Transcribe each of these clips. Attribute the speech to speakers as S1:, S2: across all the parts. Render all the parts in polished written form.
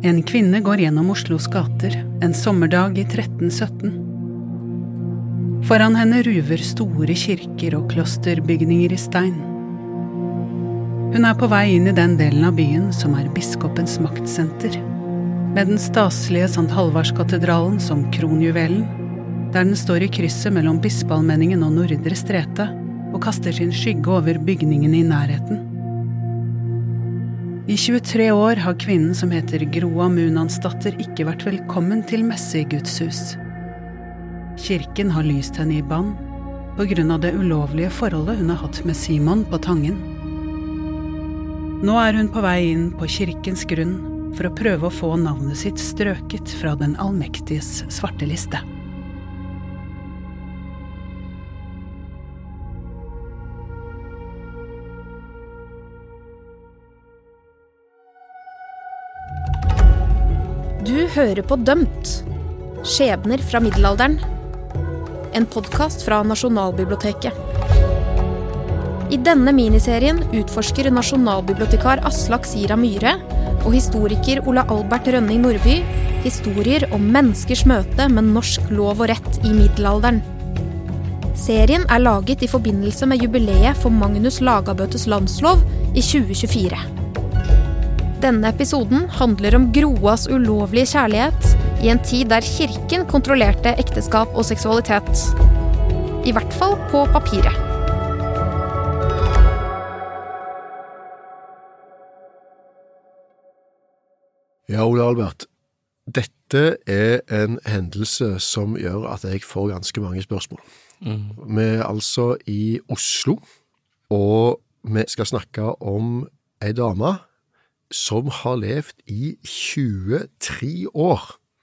S1: En kvinne går gjennom Oslos gater en sommerdag i 1317. Foran henne ruver store kirker og klosterbygninger i stein. Hun på vei inn i den delen av byen som biskopens maktsenter, med den staselige Sankt Halvardskatedralen som kronjuvelen, der den står i krysset mellom Bispealmenningen og Nordre Strete og kaster sin skygge over bygningene i nærheten. I 23 år har kvinnen som heter Groa Munansdatter ikke vært velkommen til messe i Guds hus. Kirken har lyst henne i bann på grunn av det ulovlige forholdet hun har hatt med Simon på Tangen. Nå hun på vei inn på kirkens grunn for å prøve å få navnet sitt strøket fra den allmektiges svarte liste.
S2: Du hører på Dømt. Skjebner fra middelalderen. En podcast fra Nasjonalbiblioteket. I denne miniserien utforsker nasjonalbibliotekar Aslak Sira Myhre og historiker Ola Albert Rønning Nordby historier om menneskers møte med norsk lov og rett i middelalderen. Serien laget i forbindelse med jubileet for Magnus Lagabøtes landslov i 2024. Denne episoden handler om Groas ulovlige kjærlighet i en tid der kirken kontrollerte ekteskap og seksualitet. I hvert fall på papiret.
S3: Ja, Ole Albert, dette en hendelse som gjør at jeg får ganske mange spørsmål. Vi altså i Oslo, og vi skal snakke om en dame som har levd i 23 år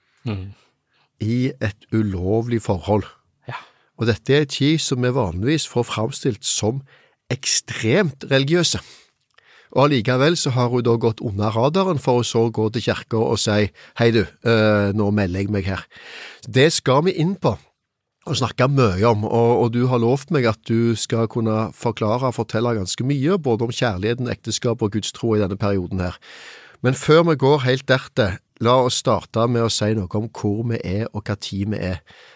S3: i et ulovlig forhold.
S4: Ja.
S3: Og dette en tid som vi vanligvis får fremstilt som ekstremt religiøse. Og allikevel så har hun da gått under radaren for å så gå til kirka og si «Hei du, nå melder jeg meg her». Det skal vi inn på og snakke mye om, og du har lovt meg at du skal kunne forklare og fortelle ganske mye, både om kjærligheten, ekteskap og gudstro i denne perioden her. Men før vi går helt dertil, la oss starte med å si noe om hvor vi og hva tid vi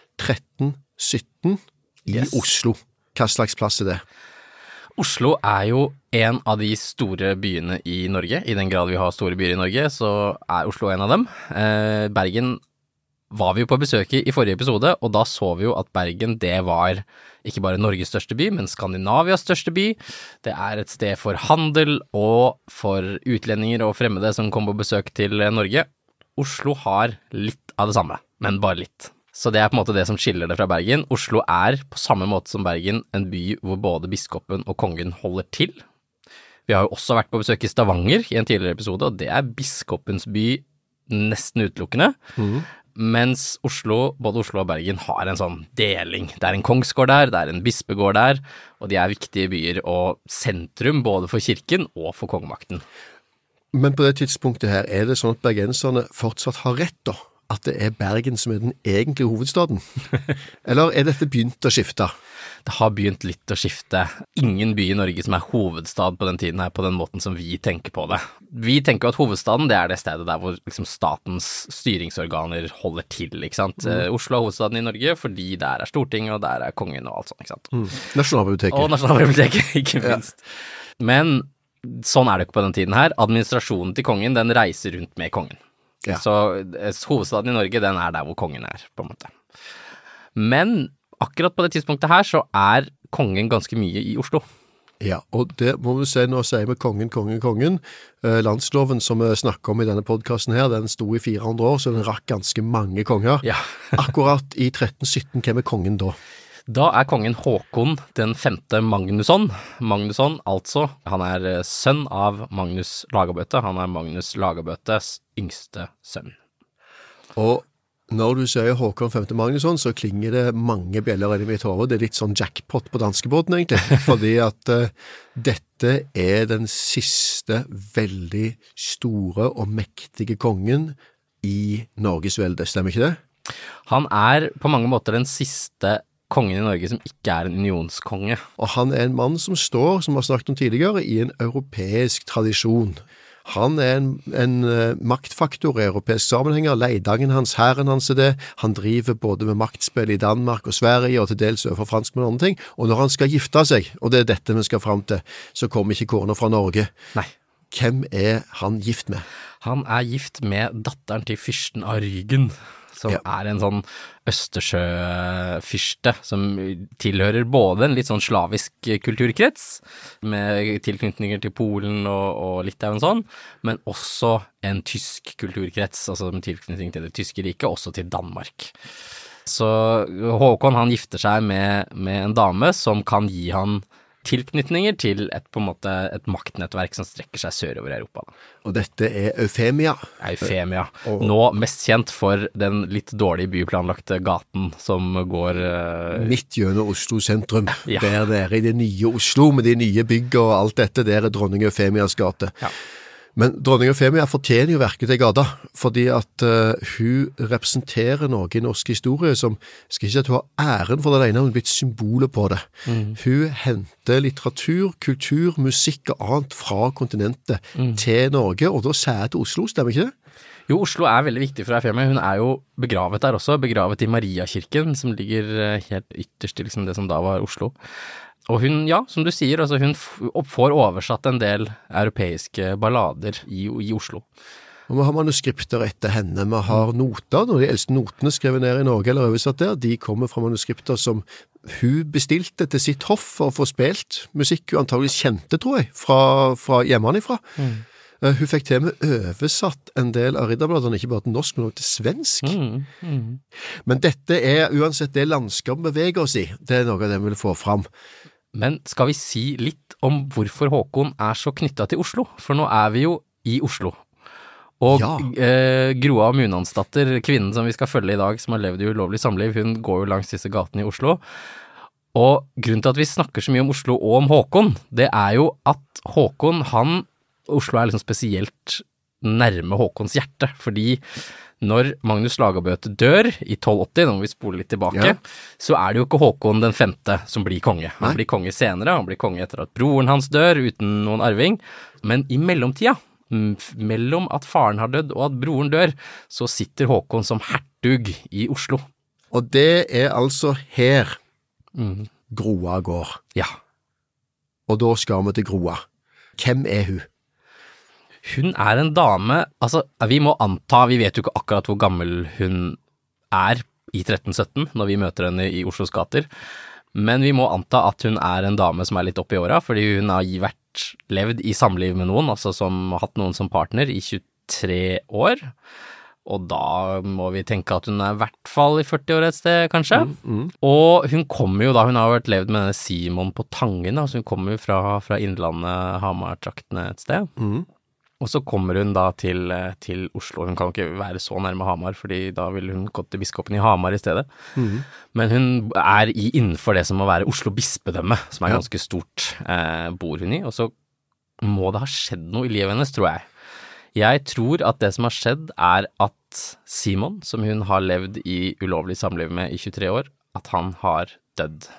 S3: 1317 i Oslo. Hva slags plass det?
S4: Oslo jo en av de store byene i Norge. I den grad vi har store byer i Norge, så Oslo en av dem. Bergen var vi jo på besøk i forrige episode, og da så vi jo at Bergen, det var ikke bare Norges største by, men Skandinavias største by. Det et sted for handel og for utlendinger og fremmede som kom på besøk til Norge. Oslo har litt av det samme, men bare litt. Så det på en måte det som skiller det fra Bergen. Oslo på samme måte som Bergen en by hvor både biskopen og kongen holder til. Vi har jo også vært på besøk i Stavanger i en tidligere episode, og det biskopens by nesten utelukkende. Mens både Oslo og Bergen har en sånn deling. Det en kongsgård der, det en bispegård der, og de viktige byer og sentrum både for kirken og for kongemakten.
S3: Men på det tidspunktet her, det sånn at bergenserne fortsatt har rett da? At det Bergen som den egentlige hovedstaden? Eller dette begynt å skifte?
S4: Det har begynt litt å skifte. Ingen by i Norge som hovedstad på den tiden her på den måten som vi tenker på det. Vi tenker at hovedstaden det det stedet der hvor liksom, statens styringsorganer holder til, ikke sant? Oslo hovedstaden i Norge fordi der Stortinget og der kongen og alt sånt, ikke sant?
S3: Nasjonalbiblioteket.
S4: Og Nasjonalbiblioteket, ikke minst. Ja. Men sånn det ikke på den tiden her. Administrasjonen til kongen, den reiser rundt med kongen. Ja. Så hovedstaden i Norge, den der hvor kongen på en måte. Men akkurat på det tidspunktet her, så kongen ganske mye i Oslo.
S3: Ja, og det må vi si, nå sier vi kongen. Landsloven som vi snakker om i denne podcasten her, den sto i 400 år, så den rakk ganske mange konger.
S4: Ja.
S3: Akkurat i 1317, hvem kongen da?
S4: Da kongen Håkon den 5. Magnusson. Magnusson, altså, han sønn av Magnus Lagabøte. Han Magnus Lagabøtes yngste sønn. Og
S3: når du sier Håkon 5. Magnusson, så klinger det mange bjeller i mitt hode. Det litt sånn jackpot på danskebåten, egentlig. Fordi at dette den siste veldig store og mektige kongen i Norges velde. Stemmer ikke det?
S4: Han på mange måter den siste kongen i Norge som ikke en unionskonge.
S3: Og han en mann som står, som vi har snakket om tidligere, i en europeisk tradisjon. Han en maktfaktor i europeisk sammenhenger, leidangen hans, hæren hans det, han driver både med maktspill i Danmark og Sverige, og til dels overfor franskmenn og andre ting, og når han skal gifte seg, og det dette vi skal frem til, så kommer ikke kona fra Norge.
S4: Nei.
S3: Hvem han gift med?
S4: Han gift med datteren til fyrsten av Rügen, som en sånn Østersjøfyrste, som tilhører både en litt sånn slavisk kulturkrets, med tilknytninger til Polen og Litauen sånn, men også en tysk kulturkrets, altså med tilknytning til det tyske riket, også til Danmark. Så Håkon, han gifter seg med en dame som kan gi han tilknytninger til et maktnettverk som strekker seg sørover i Europa.
S3: Og dette Eufemia.
S4: Eufemia. Nå mest kjent for den litt dårlig byplanlagte gaten som går
S3: midt gjennom Oslo sentrum. Ja. Der i det nye Oslo, med de nye bygg og alt dette, der dronning Eufemias gate. Ja. Men dronning Eufemia fortjener jo verket til gata, fordi at hun representerer noe i norsk historie som, skal ikke si at hun har æren for det ene, hun har blitt symbolet på det. Hun henter litteratur, kultur, musikk og annet fra kontinentet til Norge, og da sier til Oslo, stemmer ikke det?
S4: Jo, Oslo veldig viktig for Eufemia. Hun jo begravet der også, begravet i Mariakirken, som ligger helt ytterst i liksom det som da var Oslo. Og hun, som du sier, altså hun får oversatt en del europeiske ballader i Oslo.
S3: Og vi har manuskripter etter henne, vi har noter, når de eldste notene skrevet ned i Norge eller oversatt der, de kommer fra manuskripter som hun bestilte til sitt hoff for å få spilt musikk hun antagelig kjente, tror jeg, fra hjemmefra. Hun fikk til med oversatt en del av ridderbladene, ikke bare til norsk, men også til svensk. Men dette uansett det landskapet beveger oss i, det noe av det vi vil få fram.
S4: Men skal vi si litt om hvorfor Håkon så knyttet til Oslo? For nå vi jo i Oslo. Og Groa Munansdatter, kvinnen som vi skal følge i dag, som har levd i ulovlig samliv, hun går jo langs disse gatene i Oslo. Og grunnen til at vi snakker så mye om Oslo og om Håkon, det jo at Håkon, Oslo liksom spesielt nærme Håkons hjerte, fordi når Magnus Lagabøte dør i 1280, nå må vi spole litt tilbake, så det jo ikke Håkon den 5. som blir konge. Han blir konge senere, han blir konge etter at broren hans dør uten noen arving, men i mellomtida, mellom at faren har dødd og at broren dør, så sitter Håkon som hertug i Oslo.
S3: Og det altså her Groa går.
S4: Ja.
S3: Og da skal vi til Groa. Hvem hun?
S4: Hun en dame, altså vi må anta, vi vet jo ikke akkurat hvor gammel hun i 1317 når vi møter henne i Oslos gater, men vi må anta at hun en dame som litt oppe i åra, fordi hun har levd i samliv med noen, altså som har hatt noen som partner i 23 år, og da må vi tenke at hun i hvert fall i 40 år et sted, kanskje. Og hun kommer jo da, hun har vært levd med denne Simon på Tangen, altså hun kommer jo fra Innlandet, Hamar-traktene et sted. Og så kommer hun da til Oslo. Hun kan ikke være så nærme Hamar, fordi da vil hun gå til biskopen i Hamar i stedet. Men hun innenfor det som må være Oslo bispedømme, som ganske stort, bor hun i. Og så må det ha skjedd noe i livet hennes, tror jeg. Jeg tror at det som har skjedd at Simon, som hun har levd i ulovlig samliv med i 23 år, at han har dødd.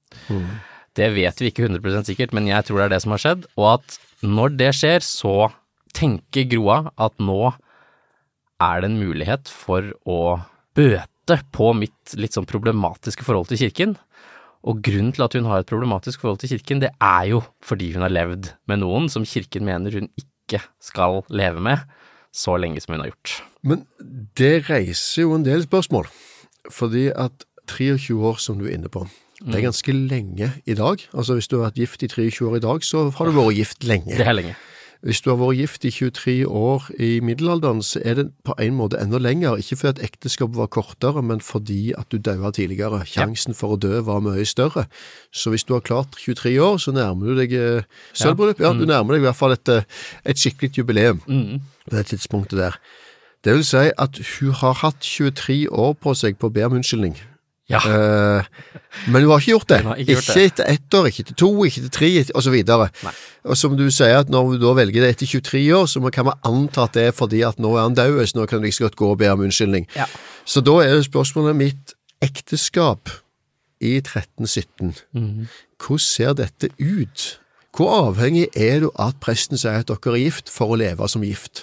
S4: Det vet vi ikke 100% sikkert, men jeg tror det det som har skjedd, og at når det skjer, så tenker Groa at nå det en mulighet for å bøte på mitt litt sånn problematiske forhold til kirken. Og grunnen til at hun har et problematisk forhold til kirken, det jo fordi hun har levd med noen som kirken mener hun ikke skal leve med så lenge som hun har gjort.
S3: Men det reiser jo en del spørsmål, fordi at 23 år som du inne på, det ganske lenge i dag. Altså hvis du har vært gift i 23 år i dag, så har du vært gift lenge.
S4: Det lenge.
S3: Hvis du har vært gift i 23 år i middelalderen, så det på en måte enda lenger, ikke fordi at ekteskapet var kortere, men fordi at du døde tidligere. Sjansen for å dø var mye større. Så hvis du har klart 23 år, så nærmer du deg sølvbryllup. Ja, du nærmer deg i hvert fall et skikkelig jubileum på det tidspunktet der. Det vil si at hun har hatt 23 år på seg på å be om unnskyldning.
S4: Ja.
S3: Men hun har ikke gjort det. Ikke etter 1 år, ikke etter 2, ikke etter 3, og så videre.
S4: Nei.
S3: Og som du sier, at når du da velger det etter 23 år, så kan man anta at det fordi at nå han død, så nå kan du ikke godt gå og be om unnskyldning. Ja. Så da det spørsmålet mitt ekteskap i 1317. Hvordan ser dette ut Hvor avhengig er du at presten sier at dere er gift for å leve som gift?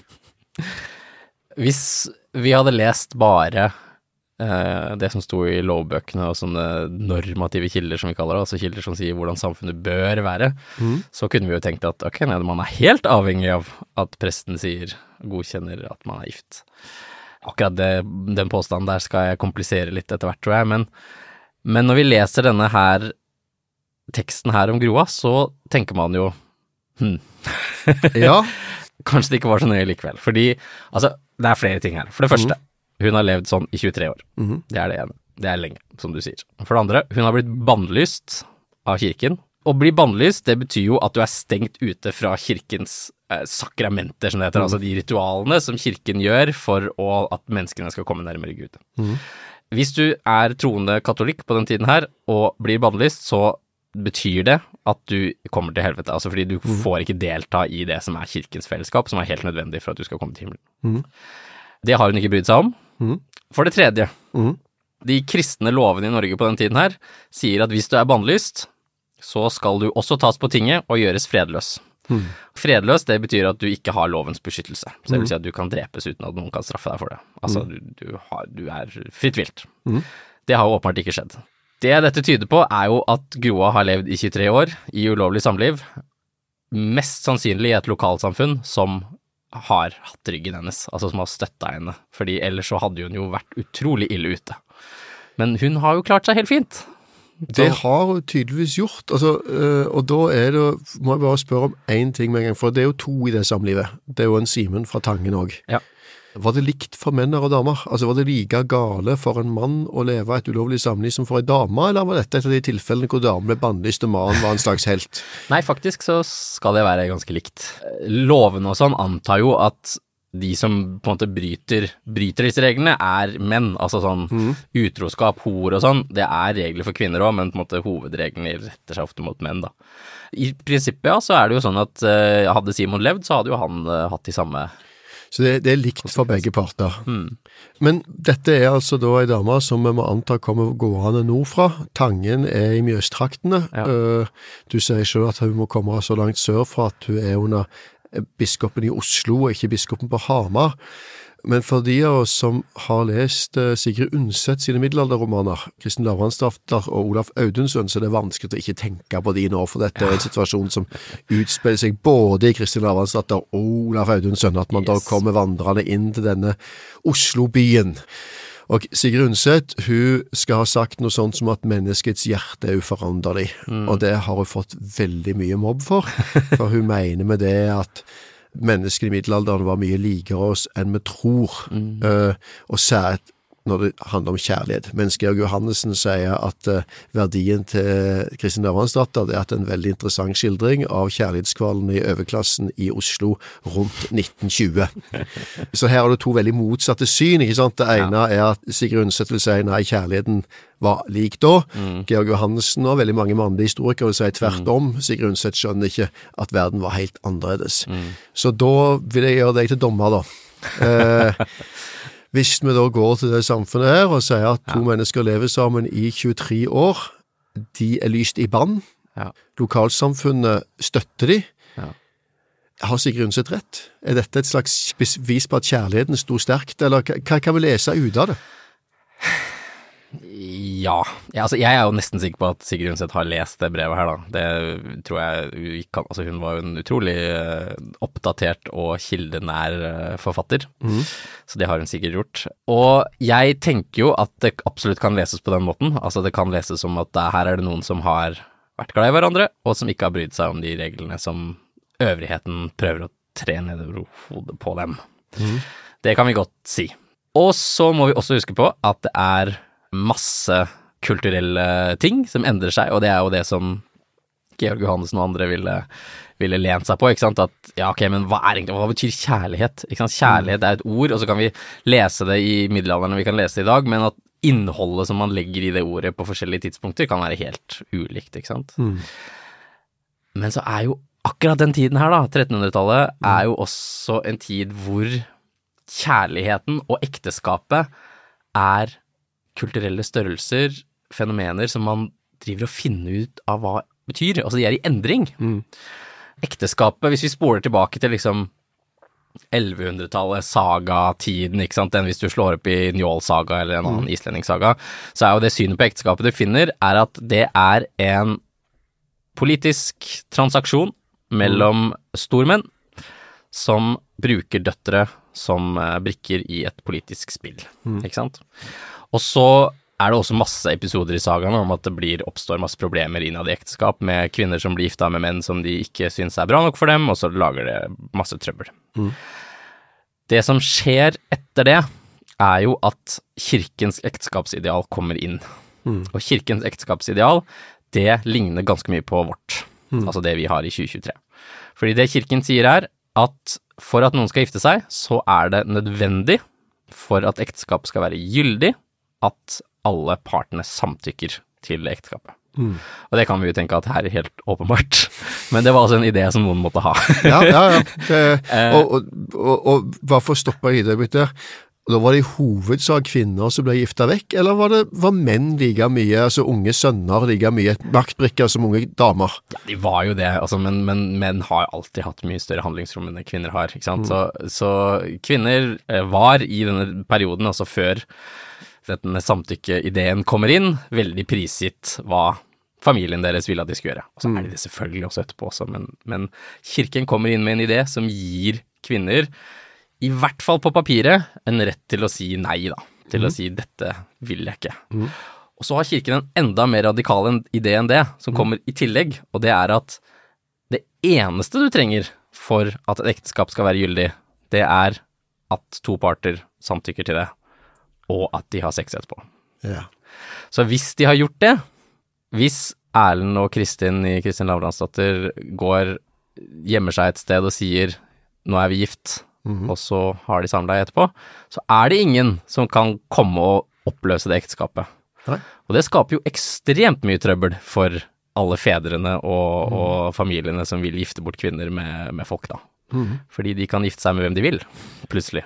S4: Hvis vi hadde lest bare det som sto i lovbøkene og sånne normative kilder som vi kaller det, altså kilder som sier hvordan samfunnet bør være, så kunne vi jo tenkt at ok, nei, man er helt avhengig av at presten godkjenner at man er gift. Akkurat den påstanden der skal jeg komplisere litt etter hvert, tror jeg, men når vi leser denne her teksten her om Groa, så tenker man jo
S3: Ja.
S4: Kanskje det ikke var så nøye likevel, fordi altså, det er flere ting her. For det første, hun har levd sånn i 23 år. Det er det ene. Det er lenge, som du sier. For det andre, hun har blitt bannlyst av kirken. Å bli bannlyst, det betyr jo at du er stengt ute fra kirkens sakramenter, som det heter, altså de ritualene som kirken gjør for at menneskene skal komme nærmere Gud. Hvis du er troende katolikk på den tiden her, og blir bannlyst, så betyr det at du kommer til helvete, altså fordi du får ikke delta i det som er kirkens fellesskap, som er helt nødvendig for at du skal komme til himmelen. Det har hun ikke brydd seg om. For det tredje, de kristne lovene i Norge på den tiden her sier at hvis du er bannlyst, så skal du også tas på tinget og gjøres fredløs. Fredløs, det betyr at du ikke har lovens beskyttelse. Så det vil si at du kan drepes uten at noen kan straffe deg for det. Altså, du er fritt vilt. Det har jo åpenbart ikke skjedd. Det dette tyder på er jo at Groa har levd i 23 år i ulovlig samliv, mest sannsynlig i et lokalsamfunn som har hatt ryggen hennes, altså som har støttet henne, fordi ellers så hadde hun jo vært utrolig ille ute. Men hun har jo klart seg helt fint.
S3: Det har hun tydeligvis gjort, altså, og da må jeg bare spørre om en ting med en gang, for det er jo 2 i det samlivet. Det er jo en Simen fra Tangen også.
S4: Ja.
S3: Var det likt for menn og damer? Altså var det like gale for en mann å leve et ulovlig samliv som for en dame, eller var dette et av de tilfellene hvor damen ble bannlyst og mannen var en slags helt?
S4: Nei, faktisk så skal det være ganske likt. Loven og sånn antar jo at de som på en måte bryter disse reglene er menn, altså sånn utroskap, hor og sånn, det er regler for kvinner også, men på en måte hovedreglene retter seg ofte mot menn da. I prinsippet ja, så er det jo sånn at hadde Simon levd, så hadde jo han hatt de samme.
S3: Så det er likt for begge parter. Men dette er altså da en dame som vi må anta kommer gående nordfra. Tangen er i Mjøstraktene. Du sier selv at hun må komme så langt sør fra at hun er under biskopen i Oslo og ikke biskopen på Hamar. Men for de av oss som har lest Sigrid Undset sine middelalderromaner, Kristin Lavransdatter og Olaf Audunssøn, så det er vanskelig å ikke tenke på de nå, for dette er en situasjon som utspiller seg både i Kristin Lavransdatter og Olaf Audunssøn, at man da kommer vandrende inn til denne Oslo-byen. Og Sigrid Undset, hun skal ha sagt noe sånt som at menneskets hjerte er uforanderlig, og det har hun fått veldig mye mobb for hun mener med det at mennesker i middelalderen var mye likere oss enn vi tror, og særlig når det handler om kjærlighet. Mens Georg Johannesen sier at verdien til Kristin Lavransdatter er at en veldig interessant skildring av kjærlighetskvalene i overklassen i Oslo rundt 1920. Så her har du 2 veldig motsatte syn, ikke sant? Det ene er at Sigrid Undset vil si nei, kjærligheten var lik da. Georg Johannesen og veldig mange mannlige historikere vil si tvert om. Sigrid Undset skjønner ikke at verden var helt annerledes. Så da vil jeg gjøre deg til dommer da. Hvis vi da går til det samfunnet her og sier at 2 mennesker lever sammen i 23 år, de er lyst i bann, lokalsamfunnet støtter de, har Sigrid Undset rett? Er dette et slags bevis på at kjærligheten stod sterkt, eller hva kan vi lese ut av det?
S4: Ja, altså jeg er jo nesten sikker på at Sigrid Undset har lest det brevet her da. Det tror jeg altså hun var jo en utrolig oppdatert og kildenær forfatter, så det har hun sikkert gjort. Og jeg tenker jo at det absolutt kan leses på den måten, altså det kan leses som at her er det noen som har vært glad i hverandre, og som ikke har brydd seg om de reglene som øvrigheten prøver å tre nedover hodet på dem. Det kan vi godt si. Og så må vi også huske på at det er masse kulturelle ting som endrer seg, og det er jo det som Georg Johannesen og andre ville lent seg på, ikke sant? At, ja, ok, men hva betyr kjærlighet? Ikke sant? Kjærlighet er et ord, og så kan vi lese det i middelalderen, og vi kan lese det i dag, men at innholdet som man legger i det ordet på forskjellige tidspunkter kan være helt ulikt, ikke sant? Men så er jo akkurat den tiden her da, 1300-tallet, er jo også en tid hvor kjærligheten og ekteskapet er kulturelle størrelser, fenomener som man driver og finner ut av hva betyr, altså de er i endring. Ekteskapet, hvis vi spoler tilbake til liksom 1100-tallet, saga-tiden, ikke sant, den hvis du slår opp i Njål-saga eller en annen islending-saga, så jo det synet på ekteskapet du finner, at det en politisk transaksjon mellom stormenn som bruker døtre som brikker i et politisk spill, ikke sant? Og så det også masse episoder i sagaen om at det oppstår masse problemer innad i ekteskap med kvinner som blir gifta med menn som de ikke synes bra nok for dem, og så lager det masse trøbbel. Det som skjer etter det, jo at kirkens ekteskapsideal kommer inn. Og kirkens ekteskapsideal, det ligner ganske mye på vårt, altså det vi har i 2023. Fordi det kirken sier at for at noen skal gifte seg, så det nødvendig for at ekteskap skal være gyldig, at alle partene samtykker til ekteskapet. Og det kan vi jo tenke at her helt åpenbart. Men det var altså en idé som noen måtte ha.
S3: Ja. Og hvorfor stoppet jeg i det byttet? Da var det i hovedsak kvinner som ble gifta vekk, eller var menn like mye, altså unge sønner like mye maktbrikker som unge damer?
S4: Ja, de var jo det, altså, men menn har alltid hatt mye større handlingsrom enn kvinner har, ikke sant? Så kvinner var i denne perioden, altså før denne samtykkeideen kommer inn, veldig prisgitt hva familien deres ville at de skulle gjøre. Og så de det selvfølgelig også etterpå også, men kirken kommer inn med en idé som gir kvinner, i hvert fall på papiret, en rett til å si nei da, til å si dette vil jeg ikke. Og så har kirken en enda mer radikal idé enn det, som kommer i tillegg, og det at det eneste du trenger for at et ekteskap skal være gyldig, det at to parter samtykker til det, og at de har sex etterpå.
S3: Ja.
S4: Så hvis de har gjort det, hvis Erlend og Kristin i Kristin Lavransdatter gjemmer seg et sted og sier, nå vi gift, og så har de samleie etterpå, så det ingen som kan komme og oppløse det ekteskapet.
S3: Nei.
S4: Og det skaper jo ekstremt mye trøbbel for alle fedrene og familiene som vil gifte bort kvinner med folk da. Fordi de kan gifte seg med hvem de vil, plutselig.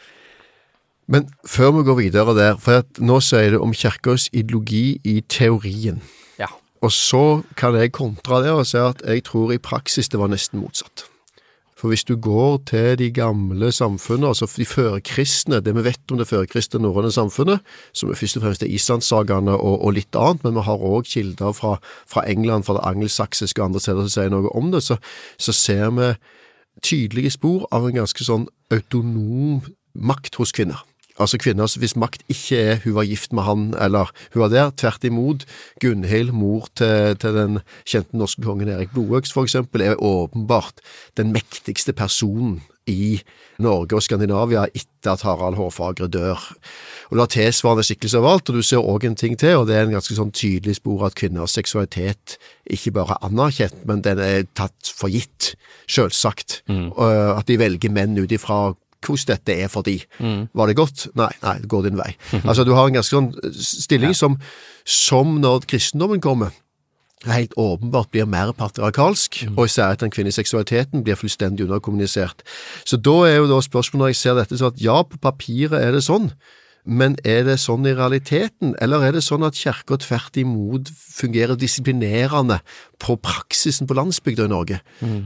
S3: Men før vi går videre der, for nå sier det om kirkens ideologi i teorien.
S4: Ja.
S3: Og så kan jeg kontra det og si at jeg tror i praksis det var nesten motsatt. For hvis du går til de gamle samfunnene, altså de førkristne, det vi vet om det førkristne norrøne samfunnet, som først og fremst Islandssagene og litt annet, men vi har også kilder fra England, fra det angelsaksiske og andre steder som sier noe om det, så ser vi tydelige spor av en ganske sånn autonom makt hos kvinner. Altså kvinner, hvis makt ikke hun var gift med han, eller hun var der, tvert imot, Gunhild, mor til den kjente norske kongen Erik Blodøks for eksempel, åpenbart den mektigste personen i Norge og Skandinavia etter at Harald Hårfagre dør. Og du har tilsvarende skikkelser av alt, og du ser også en ting til, og det en ganske sånn tydelig spor at kvinners seksualitet ikke bare anerkjent, men den tatt for gitt, selvsagt. At de velger menn ut ifra hvordan dette for de. Var det godt? Nei, det går din vei. Altså, du har en ganske sånn stilling som når kristendommen kommer, helt åpenbart blir mer patriarkalsk, og især at den kvinnelige seksualiteten blir fullstendig underkommunisert. Så da jo da spørsmålet når jeg ser dette, så at ja, på papiret det sånn, men det sånn i realiteten, eller det sånn at kirken tvert imot fungerer disiplinerende på praksisen på landsbygda i Norge?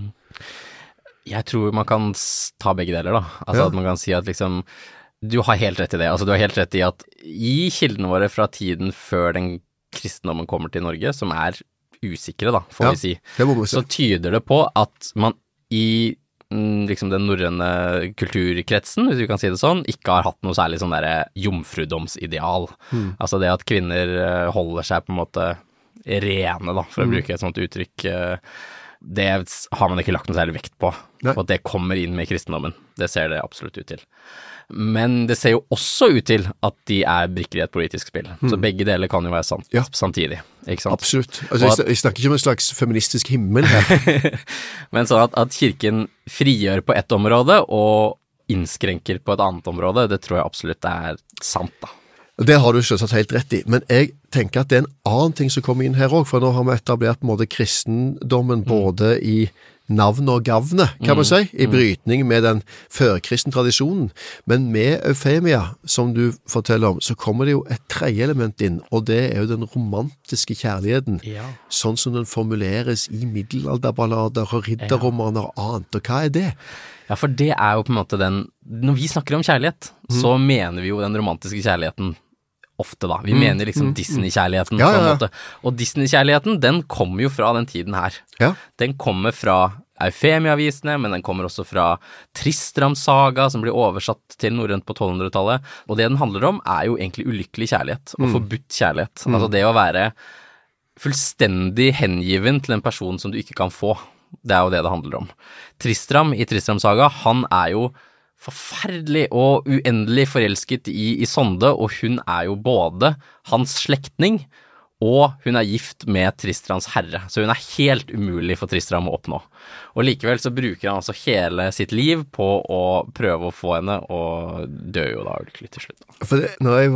S4: Jeg tror man kan ta begge deler da, altså at man kan si at liksom, du har helt rett i det, altså du har helt rett i at i kildene våre fra tiden før den kristendommen kommer til Norge, som usikre da, får vi si, så tyder det på at man i liksom den norrøne kulturkretsen, hvis vi kan si det sånn, ikke har hatt noe særlig sånn der jomfrudomsideal, altså det at kvinner holder seg på en måte rene da, for å bruke et sånt uttrykk, det har man ikke lagt noe særlig vekt på, og det kommer inn med kristendommen. Det ser det absolutt ut til. Men det ser jo også ut til at de brikker i et politisk spill. Så begge deler kan jo være sant samtidig, ikke sant?
S3: Absolutt. Altså, jeg snakker ikke om en slags feministisk himmel her.
S4: Men sånn at kirken frigjør på ett område og innskrenker på et annet område, det tror jeg absolutt sant da.
S3: Det har du selvsagt helt rett i, men jeg tenker at det en annen ting som kommer inn her også, for nå har vi etablert på en måte kristendommen både i navn og gavne, kan man si, i brytning med den førkristne tradisjonen. Men med Eufemia, som du forteller om, så kommer det jo et tredje element inn, og det er jo den romantiske kjærligheten, sånn som den formuleres i middelalderballader og ridderromaner og annet. Og hva er det?
S4: Ja, for det er jo på en måte når vi snakker om kjærlighet, så mener vi jo den romantiske kjærligheten ofte da. Vi mener liksom Disney-kjærligheten på en måte. Og Disney-kjærligheten, den kommer jo fra den tiden her. Ja. Den kommer fra Eufemia-visene, men den kommer også fra Tristram-saga, som blir oversatt til norrønt på 1200-tallet. Og det den handler om er jo egentlig ulykkelig kjærlighet, og forbudt kjærlighet. Altså det å være fullstendig hengiven til en person som du ikke kan få. Det er jo det handler om. Tristram i Tristram-saga, han er jo forferdelig og uendelig forelsket i Sonde, og hun er jo både hans slektning, og hun er gift med Tristrams herre, så hun er helt umulig for Tristram å oppnå. Og likevel så bruker han altså hele sitt liv på å prøve å få henne, og dør jo da ulykkelig til slutt.
S3: For når jeg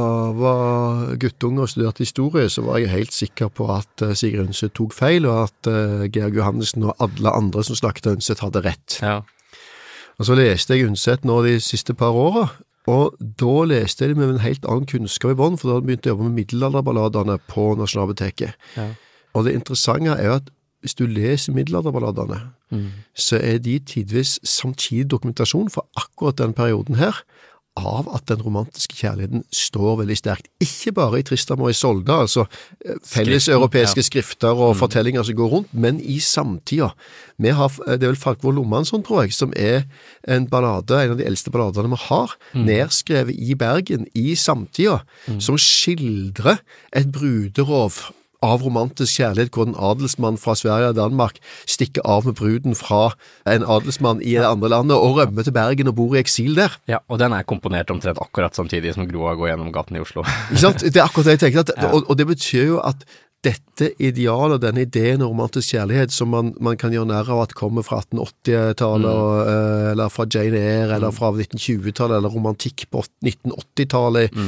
S3: var guttunge og studerte historie, så var jeg helt sikker på at Sigrid Undset tok feil, og at Georg Johannessen og alle andre som snakket Undset hadde rett. Ja. Og så leste jeg Undset nå de siste par årene, og da leste jeg det med en helt annen kunnskap i bånd, for da hadde jeg begynt å jobbe med middelalderballadene på Nasjonalbiblioteket. Ja. Og det interessante er jo at hvis du leser middelalderballadene, så er de tidvis samtidig dokumentasjon for akkurat den perioden her, av at den romantiske kjærligheten står veldig sterkt. Ikke bare i Tristram og i Solda, altså felles europeiske skrifter og fortellinger som går rundt, men i samtida. Det er vel Falkvor Lomansson, tror jeg, som er en ballade, en av de eldste balladene vi har, nedskrevet i Bergen i samtida, som skildrer et bruderov av romantisk kjærlighet, hvor en adelsmann fra Sverige og Danmark stikker av med bruden fra en adelsmann i det andre landet og rømmer til Bergen og bor i eksil der.
S4: Ja, og den er komponert omtrent akkurat samtidig som Groa går gjennom gaten i Oslo.
S3: Ikke sant? Det er akkurat det jeg tenkte, og det betyr jo at dette idealet, denne ideen om romantisk kjærlighet som man kan gjøre nær av at kommer fra 1880-tallet, eller fra Jane Eyre, eller fra 1920-tallet, eller romantikk på 1980-tallet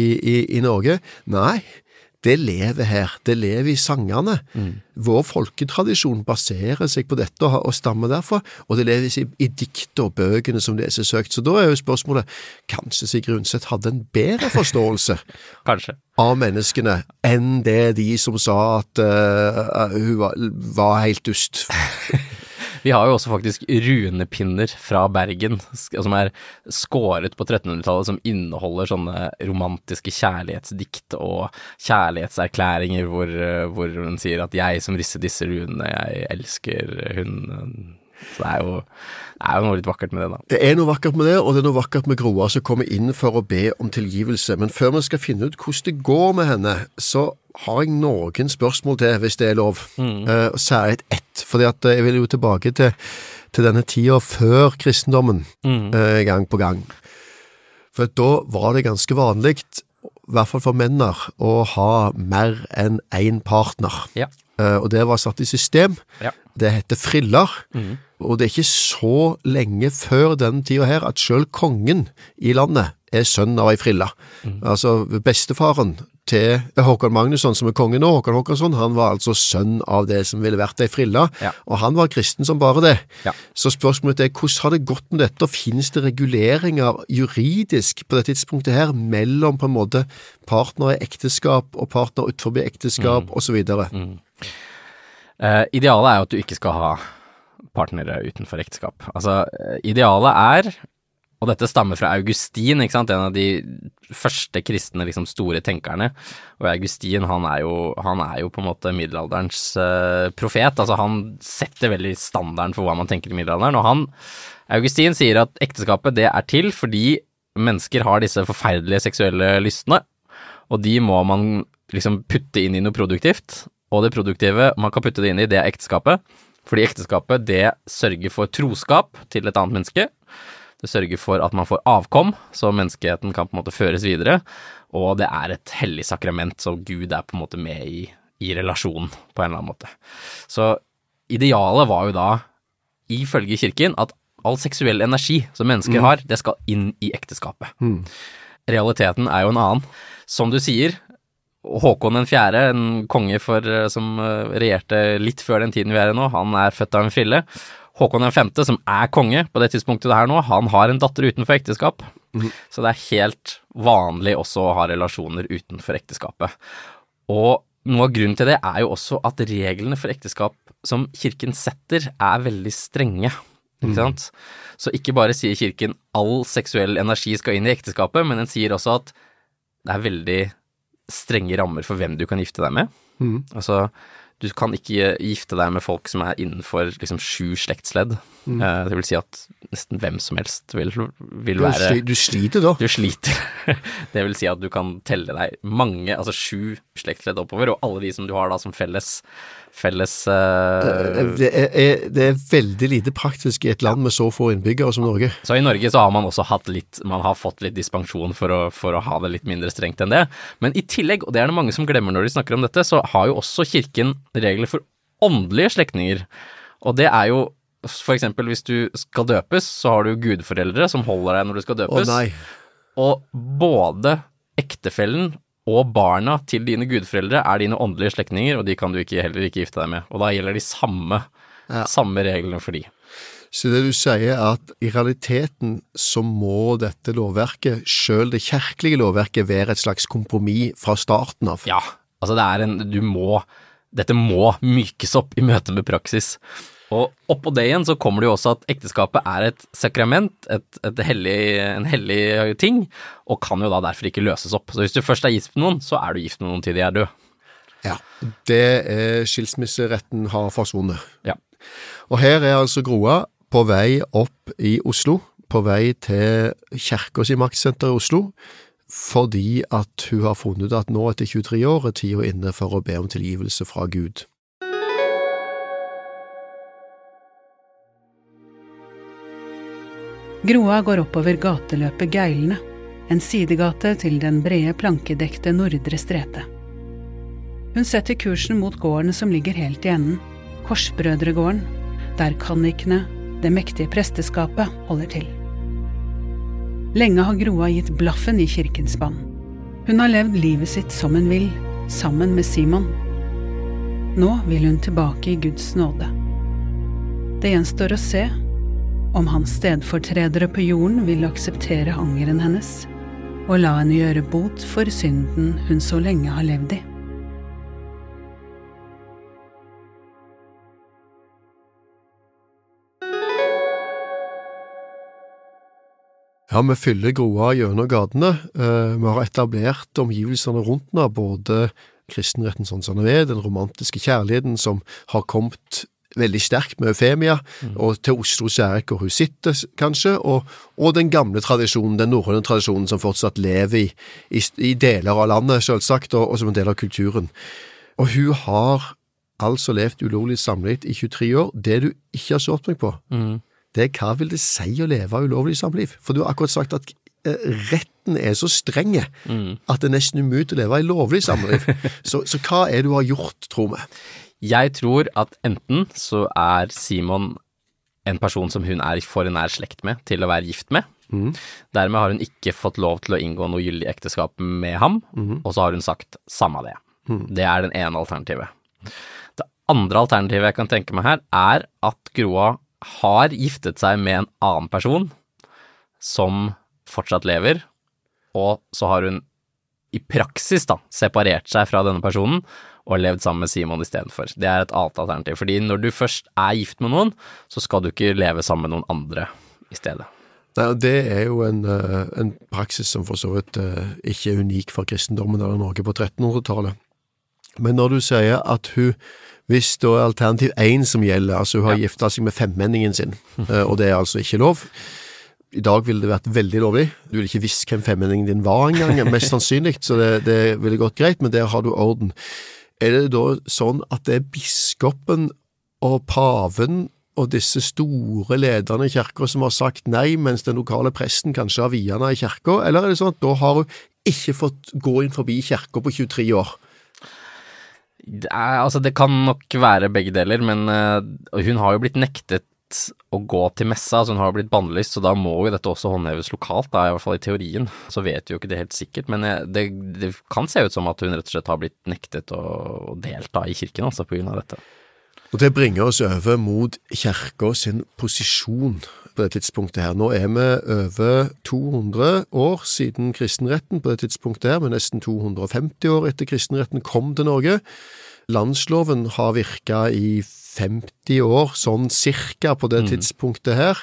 S3: i Norge. Nei, det lever her, det lever i sangene. Vår folketradisjon baserer seg på dette og stammer derfor, og det lever i dikt og bøkene som leses søkt. Så da er jo spørsmålet, kanskje Sigrid Undset hadde en bedre forståelse av menneskene enn det de som sa at hun var helt dust.
S4: Vi har jo også faktisk runepinner fra Bergen, som er skåret på 1300-tallet, som inneholder sånne romantiske kjærlighetsdikt og kjærlighetserklæringer, hvor hun sier at jeg som risser disse runene, jeg elsker hun. Så det er jo noe litt vakkert med det da.
S3: Det er noe vakkert med det, og det er noe vakkert med Groa som kommer inn for å be om tilgivelse. Men før vi skal finne ut hvordan det går med henne, så har jeg noen spørsmål til, hvis det er lov. Særlig ett, fordi at jeg vil jo tilbake til denne tida før kristendommen, gang på gang. For da var det ganske vanligt, i hvert fall for menner, å ha mer enn en partner. Ja. Og det var satt i system. Ja. Det heter friller, og det er ikke så lenge før den tida her at selv kongen i landet er sønn av ei frilla. Altså bestefaren til Håkon Magnusson, som er kongen nå, Håkon Håkonsson, han var altså sønn av det som ville vært ei frilla, og han var kristen som bare det. Ja. Så spørsmålet er, hvordan har det gått med dette, og finnes det reguleringer juridisk på det tidspunktet her, mellom på en måte partner i ekteskap og partner utenfor ekteskap, og så videre?
S4: Idealet er jo at du ikke skal ha partnere utenfor ekteskap. Altså, idealet er, og dette stammer fra Augustin, ikke sant? En av de første kristne liksom, store tenkerne, og Augustin han er jo på en måte middelalderens profet, altså han setter veldig standarden for hva man tenker i middelalderen, og Augustin sier at ekteskapet det er til fordi mennesker har disse forferdelige seksuelle lystene, og de må man liksom putte inn i noe produktivt, og det produktive man kan putte det inn i, det er ekteskapet, fordi ekteskapet det sørger for troskap til et annet menneske, det sørger for at man får avkom, så menneskeheten kan på en måte føres videre, og det er et hellig sakrament, så Gud er på en måte med i relasjonen på en eller annen måte. Så idealet var jo da, ifølge kirken, at all seksuell energi som mennesker har, det skal inn i ekteskapet. Realiteten er jo en annen. Som du sier, Håkon den 4., en konge som regjerte litt før den tiden vi i nå, han født av en frille. Håkon den 5., som konge på det tidspunktet det her nå, han har en datter utenfor ekteskap. Så det helt vanlig også å ha relasjoner utenfor ekteskapet. Og noe av grunnen til det jo også at reglene for ekteskap som kirken setter veldig strenge, ikke sant? Så ikke bare sier kirken all seksuell energi skal inn i ekteskapet, men den sier også at det veldig strenge rammer for hvem du kan gifte deg med. Altså, du kan ikke gifte deg med folk som innenfor liksom 7 slektsledd. Det vil si at nesten hvem som helst vil være...
S3: Du sliter da.
S4: Du sliter. Det vil si at du kan telle deg mange, altså 7 slektsledd oppover, og alle de som du har da som felles
S3: Det veldig lite praktisk i et land med så få innbyggere som Norge.
S4: Så i Norge så har man også man har fått litt dispensjon for å ha det litt mindre strengt enn det. Men i tillegg, og det det mange som glemmer når de snakker om dette, så har jo også kirken regler for åndelige slektninger. Og det jo for eksempel hvis du skal døpes, så har du gudforeldre som holder deg når du skal døpes.
S3: Å nei.
S4: Og både ektefellen og barna til dine gudforeldre dine åndelige slektninger, og de kan du heller ikke gifte deg med. Og da gjelder de samme reglene for de.
S3: Så det du sier at i realiteten så må dette lovverket, selv det kirkelige lovverket, være et slags kompromiss fra starten av?
S4: Ja, altså dette må mykes opp i møte med praksis. Og oppå det igjen så kommer det jo også at ekteskapet et sakrament, en hellig ting, og kan jo da derfor ikke løses opp. Så hvis du først gift med noen, så du gift med noen til de døde.
S3: Ja, det skilsmisseretten har forsvunnet.
S4: Ja.
S3: Og her altså Groa på vei opp i Oslo, på vei til Kirkens maktsenter i Oslo, fordi at hun har funnet at nå etter 23 år tiden inne for å be om tilgivelse fra Gud.
S1: Groa går oppover gateløpet Geilene, en sidegate til den brede plankedekte Nordre Strete. Hun setter kursen mot gården som ligger helt i enden, Korsbrødregården, der kannikene, det mektige presteskapet, holder til. Lenge har Groa gitt blaffen i kirkens bann. Hun har levd livet sitt som hun vil, sammen med Simon. Nå vil hun tilbake i Guds nåde. Det gjenstår å se om hans stedfortredere på jorden vil akseptere angeren hennes, og la henne gjøre bot for synden hun så lenge har levd i.
S3: Ja, vi fyller Groa gjennom gatene. Vi har etablert omgivelsene rundt nå, både kristenretten sånn som den den romantiske kjærligheten som har kommet veldig sterkt med Eufemia, og til Oslo Kjærek, hvor hun sitter kanskje, og den gamle tradisjonen, den norrøne tradisjonen som fortsatt lever i deler av landet, selvsagt, og som en del av kulturen. Og hun har altså levd ulovlig samliv i 23 år. Det du ikke har svart meg på, det hva vil det si å leve ulovlig samliv? For du har akkurat sagt at retten så strenge at det nesten umulig å leve i lovlig samliv. Så hva du har gjort, tror vi?
S4: Jeg tror at enten så Simon en person som hun for en nær slekt med til å være gift med. Dermed har hun ikke fått lov til å inngå noe gyldig ekteskap med ham, og så har hun sagt samme det. Det den ene alternativet. Det andre alternativet jeg kan tenke meg her at Groa har giftet seg med en annen person som fortsatt lever, og så har hun i praksis da separert seg fra denne personen og levd sammen med Simon i stedet for. Det et annet alternativ, fordi når du først gift med noen, så skal du ikke leve sammen med noen andre i stedet.
S3: Nei, og det jo en praksis som for så vidt ikke unik for kristendommen eller Norge på 1300-tallet. Men når du sier at hun, hvis det alternativ 1 som gjelder, altså hun har giftet seg med femmenningen sin, og det altså ikke lov, i dag ville det vært veldig lovlig. Du ville ikke visst hvem femmenningen din var en gang, mest sannsynlig, så det ville gått greit, men der har du orden. Det da sånn at det biskopen og paven og disse store lederne i kirken som har sagt nei, mens den lokale presten kanskje har viene i kirken, eller det sånn at da har hun ikke fått gå inn forbi kirken på 23 år?
S4: Altså det kan nok være begge deler, men hun har jo blitt nektet nektet å gå til messa, altså hun har blitt bannlyst, så da må jo dette også håndheves lokalt, da, i hvert fall i teorien. Så vet vi jo ikke det helt sikkert, men det kan se ut som at hun rett og slett har blitt nektet å delta i kirken, altså på grunn av dette.
S3: Og det bringer oss over mot kirka sin posisjon på det tidspunktet her. Nå vi over 200 år siden kristenretten på det tidspunktet her, men nesten 250 år etter kristenretten kom til Norge. Landsloven har virket i 50 år, sånn cirka på det tidspunktet her.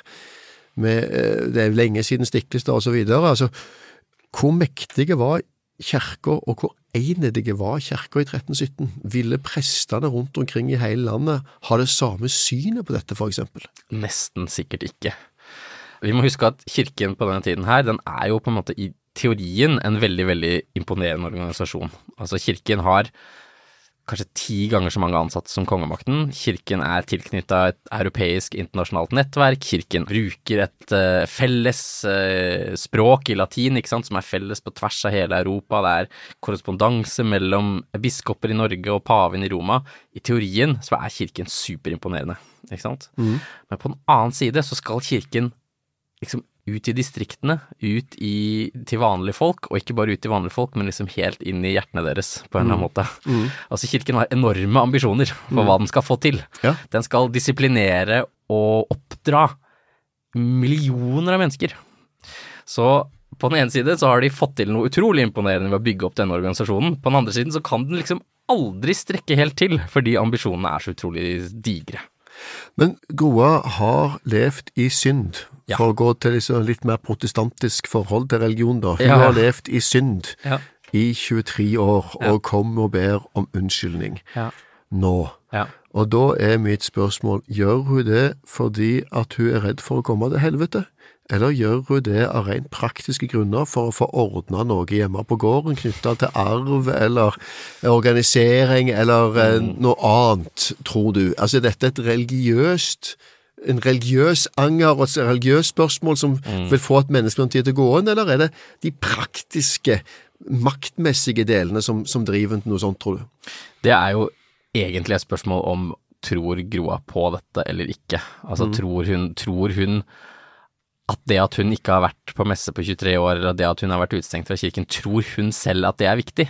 S3: Det lenge siden Stiklestad og så videre. Altså, hvor mektige var kirka, og hvor enige var kirka i 1317? Ville prestene rundt omkring i hele landet ha det samme synet på dette, for eksempel?
S4: Nesten sikkert ikke. Vi må huske at kirken på denne tiden her, den jo på en måte i teorien en veldig, veldig imponerende organisasjon. Altså kirken har kanskje 10 ganger så mange ansatte som kongemakten. Kirken tilknyttet et europeisk internasjonalt nettverk. Kirken bruker et felles språk i latin, ikke sant, som felles på tvers av hele Europa. Det korrespondanse mellom biskoper i Norge og paven i Roma. I teorien så kirken superimponerende, ikke sant? Men på den annen side så skal kirken liksom ut i distriktene, til vanlige folk, og ikke bare ut til vanlige folk, men liksom helt inn i hjertene deres, på en eller annen måte. Altså, kirken har enorme ambisjoner for hva den skal få til.
S3: Ja.
S4: Den skal disiplinere og oppdra millioner av mennesker. Så på den ene side så har de fått til noe utrolig imponerende ved å bygge opp denne organisasjonen. På den andre siden så kan den liksom aldri strekke helt til, fordi ambisjonene så utrolig digre.
S3: Men Groa har levd i synd, for å gå til liksom litt mer protestantisk forhold til religion da. Hun har levd i synd i 23 år, og kom og ber om unnskyldning nå. Og da mitt spørsmål, gjør hun det fordi at hun redd for å komme til helvete? Eller gjør hun det av rent praktiske grunner for å få ordnet noe hjemme på gården, knyttet til arv, eller organisering, eller noe annet, tror du? Altså, dette en religiøs anger og et religiøst spørsmål som vil få et menneske noen tid til å gå inn, eller det de praktiske, maktmessige delene som driver til noe sånt, tror du?
S4: Det jo egentlig et spørsmål om tror Groa på dette eller ikke. Altså, tror hun at det at hun ikke har vært på messe på 23 år, eller det at hun har vært utestengt fra kirken, tror hun selv at det viktig?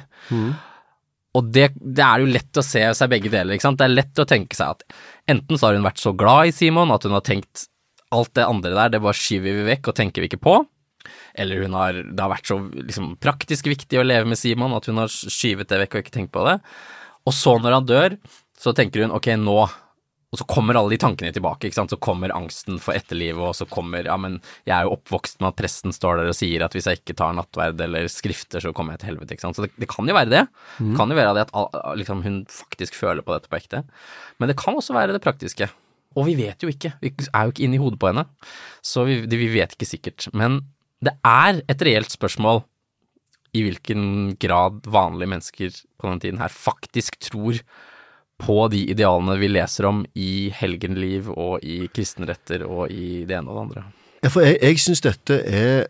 S4: Og det jo lett å se seg begge deler, ikke sant? Det lett å tenke seg at enten så har hun vært så glad i Simon, at hun har tenkt alt det andre der, det bare skyver vi vekk og tenker vi ikke på, eller det har vært så liksom, praktisk viktig å leve med Simon, at hun har skyvet det vekk og ikke tenkt på det. Og så når han dør, så tenker hun, ok, nå, og så kommer alle de tankene tilbake, ikke sant? Så kommer angsten for etterlivet, og så kommer, ja, men jeg jo oppvokst med at presten står der og sier at hvis jeg ikke tar nattverd eller skrifter, så kommer jeg til helvete, ikke sant? Så det kan jo være det. Det kan jo være det at liksom, hun faktisk føler på dette på ekte. Men det kan også være det praktiske. Og vi vet jo ikke. Vi jo ikke inne i hodet på henne. Så vi vet ikke sikkert. Men det et reelt spørsmål i hvilken grad vanlige mennesker på den tiden her faktisk tror på de idealene vi leser om i helgenliv og i kristenretter og i det ene og det andre.
S3: Ja, for jeg synes dette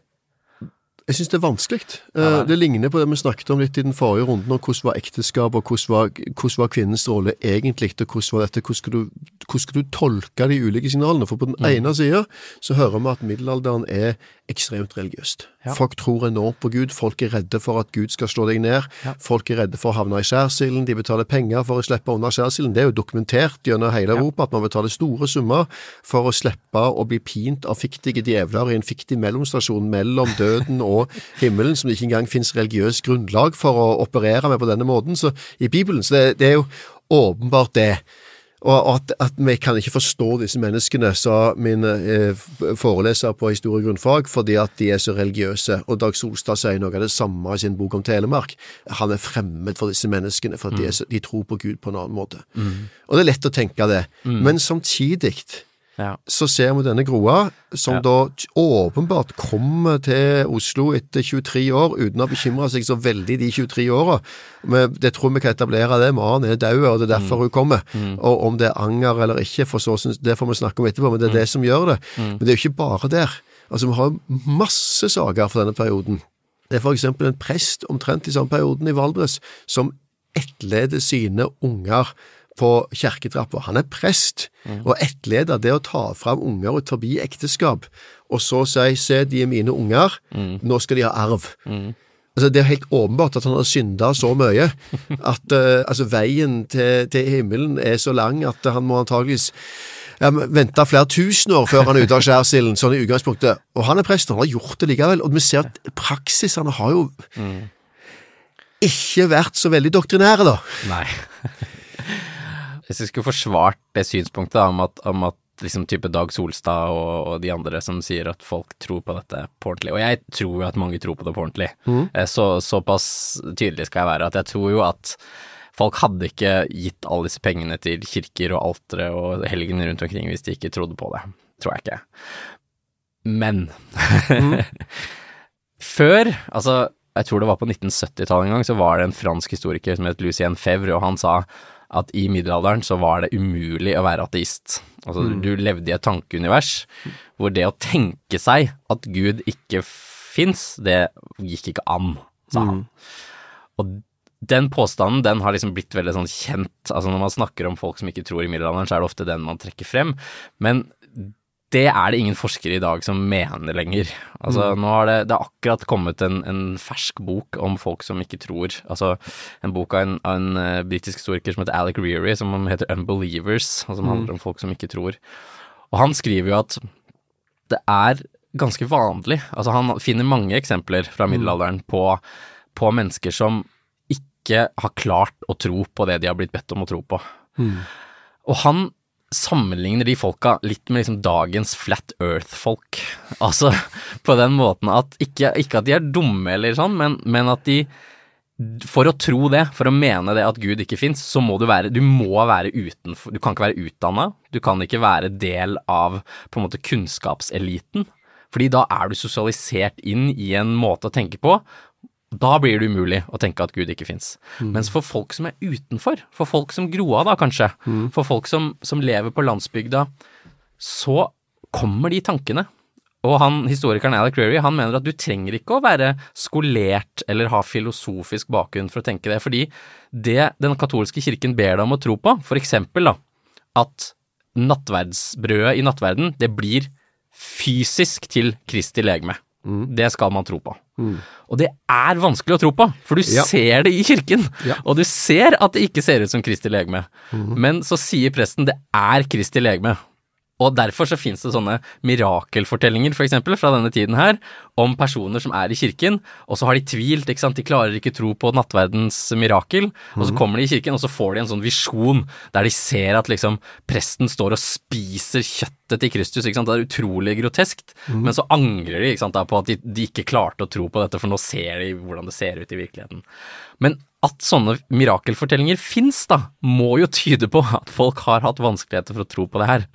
S3: jeg synes det vanskelig. Det ligner på det vi snakket om litt i den forrige runden, og hvordan var ekteskap, og hvordan var kvinnens rolle egentlig, og hvordan var dette, hvordan skal du tolke de ulike signalene? For på den ene siden så hører vi at middelalderen ekstremt religiøst. Ja. Folk tror enormt på Gud, folk redde for at Gud skal slå deg ned, folk redde for å havne i skjærsilden, de betaler penger for å slippe unna skjærsilden. Det jo dokumentert gjennom hele Europa at man betaler store summer for å slippe å bli pint av fiktige djevler i en fiktig mellomstasjon mellom døden og himmelen, som det ikke engang finnes religiøs grunnlag for å operere med på denne måten. Så i Bibelen, så det jo åpenbart det. Og at vi kan ikke forstå disse menneskene, sa min foreleser på historie- og grunnfag, fordi at de så religiøse. Og Dag Solstad sier noe av det samme i sin bok om Telemark. Han fremmed for disse menneskene, for at de tror på Gud på en annen måte. Og det lett å tenke det. Men samtidig så ser vi denne Groa, som da åpenbart kommer til Oslo etter 23 år, uten å bekymre seg så veldig de 23 årene. Men det tror vi kan etablere det. Maren død, og det derfor hun kommer. Og om det anger eller ikke, for så, det får vi snakke om etterpå, men det det som gjør det. Men det jo ikke bare der. Altså, vi har masse sager for denne perioden. Det for eksempel en prest omtrent i samme perioden i Valdres, som etterleder sine unger på kjerketrappa. Han prest, og etterleder det å ta fram unger ut forbi ekteskap, og så si, se, de mine unger, nå skal de ha arv. Altså, det helt åpenbart at han har syndet så mye, at altså, veien til himmelen så lang at han må antageligvis vente flere tusen år før han er ute av skjærsilden, sånn i utgangspunktet. Og han prest, han har gjort det likevel, og vi ser at praksisene har jo ikke vært så veldig doktrinære da.
S4: Nei. Hvis jeg skulle forsvart det synspunktet da, om at liksom type Dag Solstad og de andre som sier at folk tror på dette på ordentlig, og jeg tror jo at mange tror på det på ordentlig, såpass tydelig skal jeg være at jeg tror jo at folk hadde ikke gitt alle disse pengene til kirker og altere og helgen rundt omkring hvis de ikke trodde på det, tror jeg ikke. Men før, altså jeg tror det var på 1970-tallet en gang, så var det en fransk historiker som het Lucien Febvre, og han sa at i middelalderen så var det umulig å være ateist. Altså du levde i et tankeunivers hvor det å tenke seg at Gud ikke finnes, det gikk ikke an, sa han. Og den påstanden, den har liksom blitt veldig sånn kjent, altså når man snakker om folk som ikke tror i middelalderen, så er det ofte den man trekker frem, men det det ingen forskere i dag som mener lenger. Altså nå har det akkurat kommet en fersk bok om folk som ikke tror, altså en bok av en britisk historiker som heter Alec Reary, som heter Unbelievers, og som handler om folk som ikke tror. Og han skriver jo at det ganske vanlig, altså han finner mange eksempler fra middelalderen på mennesker som ikke har klart å tro på det de har blitt bedt om å tro på. Og han sammenligner de folka litt med liksom dagens flat earth-folk. Altså på den måten at ikke at de dumme eller sånn, men at de for å tro det, for å mene det at Gud ikke finnes, så må du må være utenfor, du kan ikke være utdannet, du kan ikke være del av på en måte kunnskapseliten, fordi da du sosialisert inn i en måte å tenke på. Da blir det umulig å tenke at Gud ikke finnes. Mens for folk som utenfor, for folk som Groa da kanskje, for folk som lever på landsbygda, så kommer de tankene. Og historikeren Alec Reary, han mener at du trenger ikke å være skolert eller ha filosofisk bakgrunn for å tenke det, fordi det den katolske kirken ber deg om å tro på, for eksempel da, at nattverdsbrødet i nattverden, det blir fysisk til Kristi legeme. Det skal man tro på. Og det vanskelig å tro på, for du ser det i kirken, og du ser at det ikke ser ut som Kristi legeme. Men så sier presten det Kristi legeme. Og derfor så finnes det sånne mirakelfortellinger, for eksempel, fra denne tiden her, om personer som i kirken, og så har de tvilt, ikke sant? De klarer ikke tro på nattverdens mirakel, og så kommer de i kirken, og så får de en sånn visjon, der de ser at liksom presten står og spiser kjøttet til Kristus, ikke sant? Det utrolig groteskt, men så angrer de, ikke sant, da, på at de ikke klarte å tro på dette, for nå ser de hvordan det ser ut i virkeligheten. Men at sånne mirakelfortellinger finnes da, må jo tyde på at folk har hatt vanskeligheter for å tro på det her.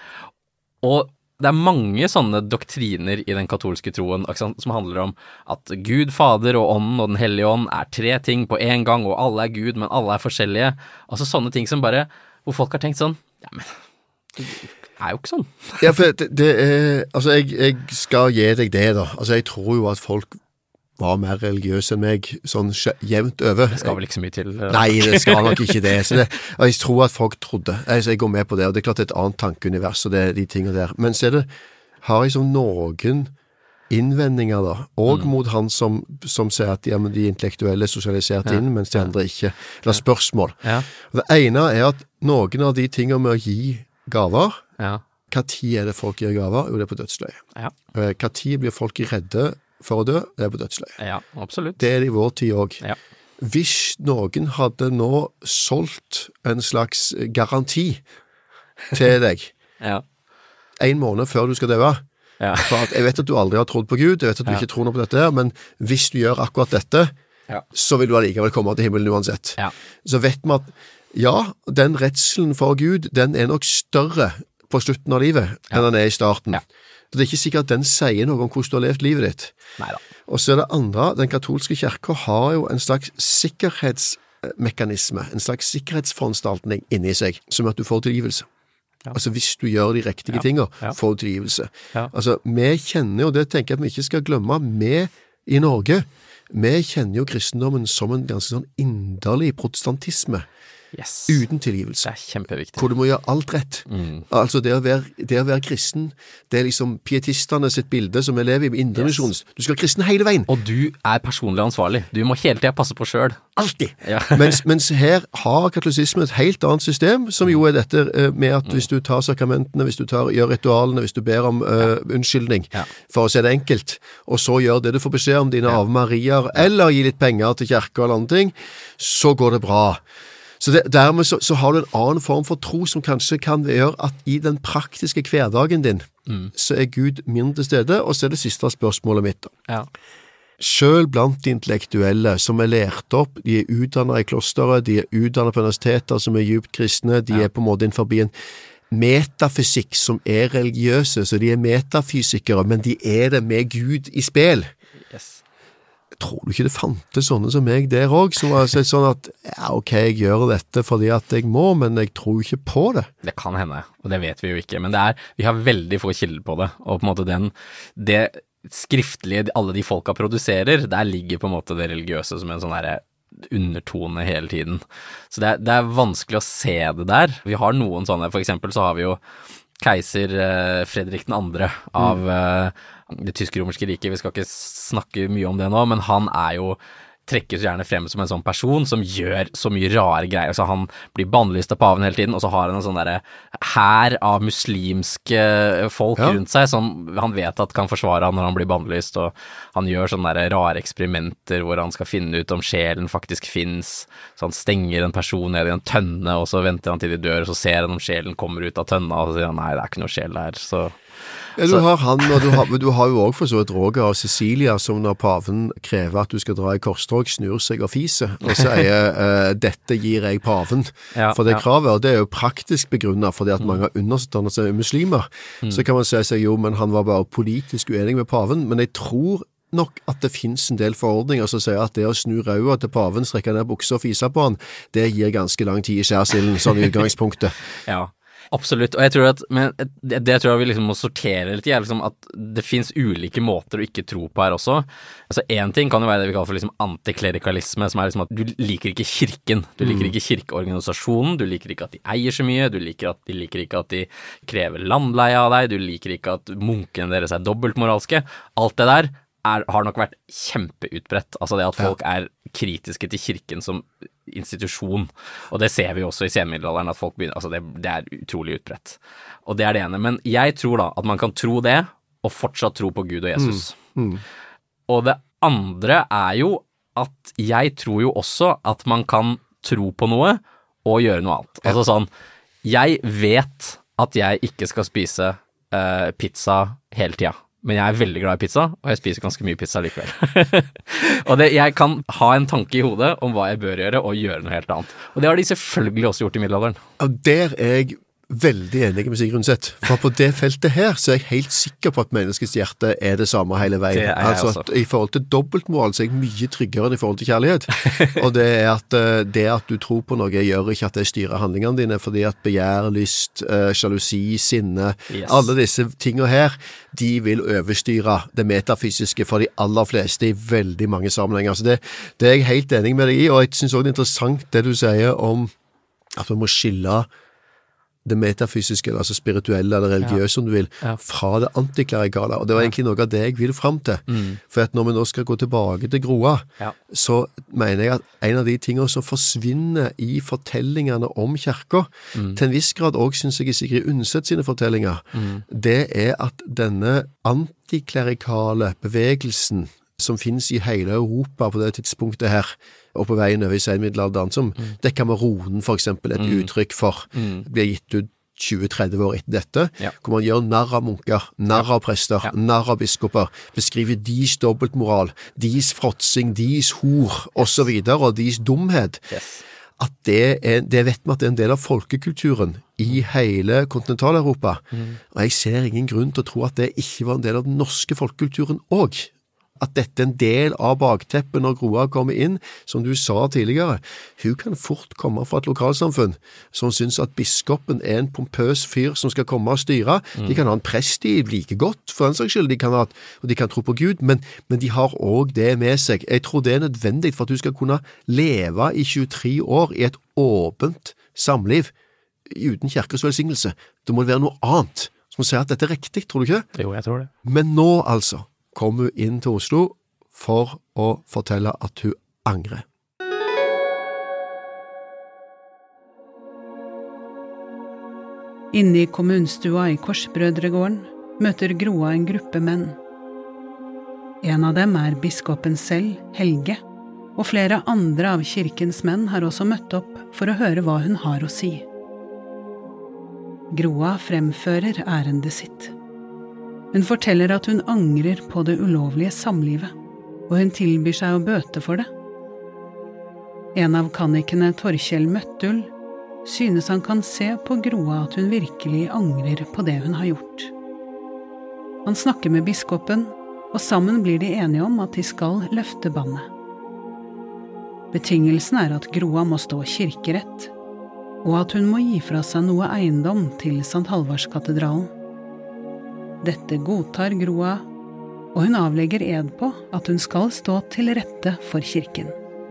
S4: Og det mange sånne doktriner i den katolske troen som handler om at Gud, Fader og Ånden og den Hellige Ånd 3 ting på en gang, og alle Gud, men alle forskjellige. Altså sånne ting som bare, hvor folk har tenkt sånn, ja, men det jo ikke sånn.
S3: Ja, for altså jeg skal gi deg det da. Altså jeg tror jo at folk var mer religiøs enn meg, sånn jevnt over. Det
S4: skal vel ikke så mye til?
S3: Nei, det skal nok ikke det. Og jeg tror at folk trodde. Så jeg går med på det, og det klart et annet tankeunivers, og det de tingene der. Men så har jeg som noen innvendinger da, og mot han som sier at ja, men de intellektuelle sosialisert inn, mens de andre ikke. Eller spørsmål. Og det ene at noen av de tingene med å gi gaver, hva tid det folk gir gaver? Jo, det på dødsløye. Hva tid blir folk redde for å dø, det på dødsløye.
S4: Ja, absolutt.
S3: Det det i vår tid også. Hvis noen hadde nå solgt en slags garanti til deg 1 måned før du skal dø, for at jeg vet at du aldri har trodd på Gud, jeg vet at du ikke tror noe på dette her, men hvis du gjør akkurat dette, så vil du allikevel komme til himmelen uansett. Så vet vi at den redselen for Gud, den nok større på slutten av livet enn den i starten. Så det ikke sikkert at den sier noe om hvordan du har levd livet ditt.
S4: Neida.
S3: Og så det andre, den katolske kirken har jo en slags sikkerhetsmekanisme, en slags sikkerhetsforanstaltning inni seg, som at du får tilgivelse. Altså hvis du gjør de riktige tingene, får du tilgivelse. Altså vi kjenner jo, det tenker jeg at vi ikke skal glemme, vi i Norge, vi kjenner jo kristendommen som en ganske sånn inderlig protestantisme.
S4: Yes.
S3: uten tilgivelse.
S4: Det kjempeviktig.
S3: Hvor du må gjøre alt rett. Altså det å være kristen, det liksom pietistene sitt bilde som vi lever i indremisjonen. Du skal være kristen hele veien.
S4: Og du personlig ansvarlig. Du må hele tiden passe på selv.
S3: Alltid.
S4: Ja.
S3: mens her har katolisismen et helt annet system, som jo dette med at hvis du tar sakramentene, hvis du gjør ritualene, hvis du ber om unnskyldning, for å si det enkelt, og så gjør det du får beskjed om dine Ave Mariaer, eller gi litt penger til kirke og andre ting, så går det bra. Så dermed så har du en annen form for tro som kanskje kan gjøre at i den praktiske hverdagen din, så Gud mindre til stede, og så det siste spørsmålet mitt.
S4: Ja.
S3: Selv blant de intellektuelle som lært opp, de utdannet i klosteret, de utdannet på universiteter som djupt kristne, de på en måte innenfor en metafysikk som religiøse, så de metafysikere, men de det med Gud i spill.
S4: Yes.
S3: Tror du ikke det fantes sånne som meg der også, som har sett sånn at, ok, jeg gjør dette fordi at jeg må, men jeg tror ikke på det.
S4: Det kan hende, og det vet vi jo ikke, men vi har veldig få kilder på det, og på en måte det skriftlige alle de folka produserer, der ligger på en måte det religiøse som en sånn der undertone hele tiden. Så det vanskelig å se det der. Vi har noen sånne, for eksempel så har vi jo keiser Fredrik 2. Av det tysk-romerske riket. Vi skal ikke snakke mye om det nå, men han jo trekkes gjerne frem som en sånn person som gjør så mye rare greier. Så han blir bannlyst av paven hele tiden, og så har han en sånn der hær av muslimske folk rundt seg, som han vet at kan forsvare han når han blir bannlyst, og han gjør sånne der rare eksperimenter hvor han skal finne ut om sjelen faktisk finnes. Så han stenger en person ned i en tønne, og så venter han til de dør, og så ser han om sjelen kommer ut av tønna, og så sier han, nei, det ikke noe sjel der, så...
S3: Du har han, og du har jo også for så et Roger og Cecilia, som når paven krever at du skal dra i korstog, snur seg og fiser, og sier, dette gir jeg paven for det kravet, og det jo praktisk begrunnet, fordi at mange av understående seg muslimer, så kan man si seg, jo, men han var bare politisk uenig med paven, men jeg tror nok at det finnes en del forordninger som sier at det å snu røya til paven, strekke ned bukser og fise på han, det gir ganske lang tid i skjærsilden, sånn i utgangspunktet.
S4: Ja. Absolutt, og jeg tror at det tror jeg vi liksom må sortere litt i, liksom at det finnes ulike måter å ikke tro på her også. Altså en ting kan jo være det vi kaller for liksom antiklerikalisme, som liksom at du liker ikke kirken, du liker ikke kirkeorganisasjonen, du liker ikke at de eier så mye, du liker ikke at de krever landleie av deg, du liker ikke at munkene deres dobbeltmoralske. Alt det der har nok vært kjempeutbredt, altså det at folk kritiske til kirken som institusjon, og det ser vi også i senmiddelalderen at folk begynner, altså det utrolig utbredt. Og det det ene, men jeg tror da at man kan tro det, og fortsatt tro på Gud og Jesus. Og det andre jo at jeg tror jo også at man kan tro på noe og gjøre noe annet. Altså sånn, jeg vet at jeg ikke skal spise pizza hele tiden. Men jeg veldig glad i pizza, og jeg spiser ganske mye pizza likevel. Og jeg kan ha en tanke i hodet om hva jeg bør gjøre, og gjøre noe helt annet. Og det har de selvfølgelig også gjort i middelalderen.
S3: Og der jeg veldig enig med Sigrun Seth, for på det feltet her så jeg helt sikker på at menneskets hjerte det samme hele veien.
S4: Det
S3: altså at i forhold til dobbeltmoral så jeg mye tryggere enn i forhold til kjærlighet. Og det at du tror på noe gjør ikke at det styrer handlingene dine, fordi at begjær, lyst, sjalusi, sinne, alle disse tingene her, de vil overstyre det metafysiske for de aller fleste i veldig mange sammenhenger. Så det jeg helt enig med deg i, og jeg synes også det interessant det du sier om at man må skille det metafysiske, altså spirituelle eller religiøse, om du vil, fra det antiklerikale. Og det var egentlig noe av det jeg vil frem til. For at når vi nå skal gå tilbake til Groa, så mener jeg at en av de tingene som forsvinner i fortellingene om kirka, til en viss grad også, synes jeg, i Sigrid Undset sine fortellinger, det at denne antiklerikale bevegelsen som finnes i hele Europa på det tidspunktet her, og på veien over i senmiddelalderen, som Dekameronen for eksempel, et uttrykk for, blir gitt ut 20-30 år etter dette, hvor man gjør narr av munker, narr av prester, narr av biskoper, beskriver deres dobbeltmoral, deres fråtsing, deres hor, og så videre, og deres dumhet. At det vet vi at det en del av folkekulturen i hele kontinental-Europa, og jeg ser ingen grunn til å tro at det ikke var en del av den norske folkekulturen også. at dette en del av bakteppet når Groa kommer inn, som du sa tidligere. Hun kan fort komme fra et lokalsamfunn som synes at biskopen en pompøs fyr som skal komme og styre. De kan ha en prest i like godt, for en saks skyld, og de kan tro på Gud, men de har også det med seg. Jeg tror det nødvendig for at du skal kunne leve i 23 år i et åpent samliv uten kirkens velsignelse. Det må være noe annet som sier at dette riktig, tror du ikke?
S4: Jo, jeg tror det.
S3: Men nå altså, kom hun inn til Oslo for å fortelle at hun angrer.
S1: Inne i kommunstua i Korsbrødregården møter Groa en gruppe menn. En av dem biskopen selv, Helge, og flere andre av kirkens menn har også møtt opp for å høre hva hun har å si. Groa fremfører ærendet sitt. Hun forteller at hun angrer på det ulovlige samlivet, og hun tilbyr seg å bøte for det. En av kannikene, Torkjell Møttul, synes han kan se på Groa at hun virkelig angrer på det hun har gjort. Han snakker med biskopen, og sammen blir de enige om at de skal løfte bannet. Betingelsen at Groa må stå kirkerett, og at hun må gi fra seg noe eiendom til Sankt Halvardskatedralen. Dette godtar Groa, og hun avlegger ed på at hun skal stå til rette for kirken.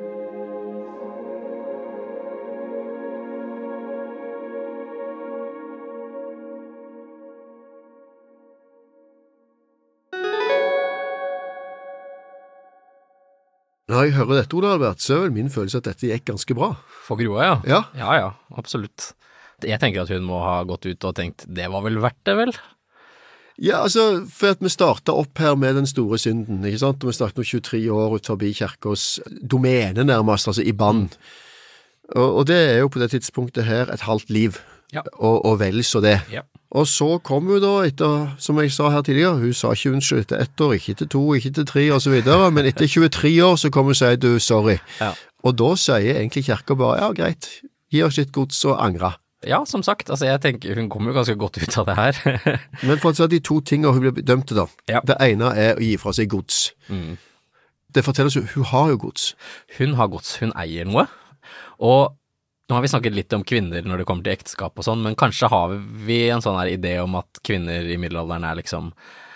S3: Når jeg hører dette, Ole Albert, så vel min følelse at dette gikk ganske bra.
S4: For Groa, ja.
S3: Ja.
S4: Ja, absolutt. Jeg tenker at hun må ha gått ut og tenkt, det var vel verdt det, vel?
S3: Ja, altså, for at vi startet opp her med den store synden, ikke sant? Og vi startet nå 23 år ut forbi kirkens domene nærmest, altså i band. Og det jo på det tidspunktet her et halvt liv,
S4: Ja.
S3: og vel så det.
S4: Ja.
S3: Og så kom hun da etter, som jeg sa her tidligere, hun sa ikke unnskyld etter 1 år, ikke etter 2, ikke etter 3 og så videre, men etter 23 år så kom hun og sier du, sorry.
S4: Ja.
S3: Og da sier egentlig kirken bare, ja greit, gi oss litt gods og angre.
S4: Ja, som sagt, altså jeg tenker hun kommer jo ganske godt ut av det her.
S3: Men for å si de 2 tingene hun ble dømt til da,
S4: Ja.
S3: det ene å gi fra seg gods. Det forteller oss hun har jo gods.
S4: Hun har gods, hun eier noe, og nå har vi snakket litt om kvinner når det kommer til ekteskap og sånn, men kanskje har vi en sånn her idé om at kvinner i middelalderen liksom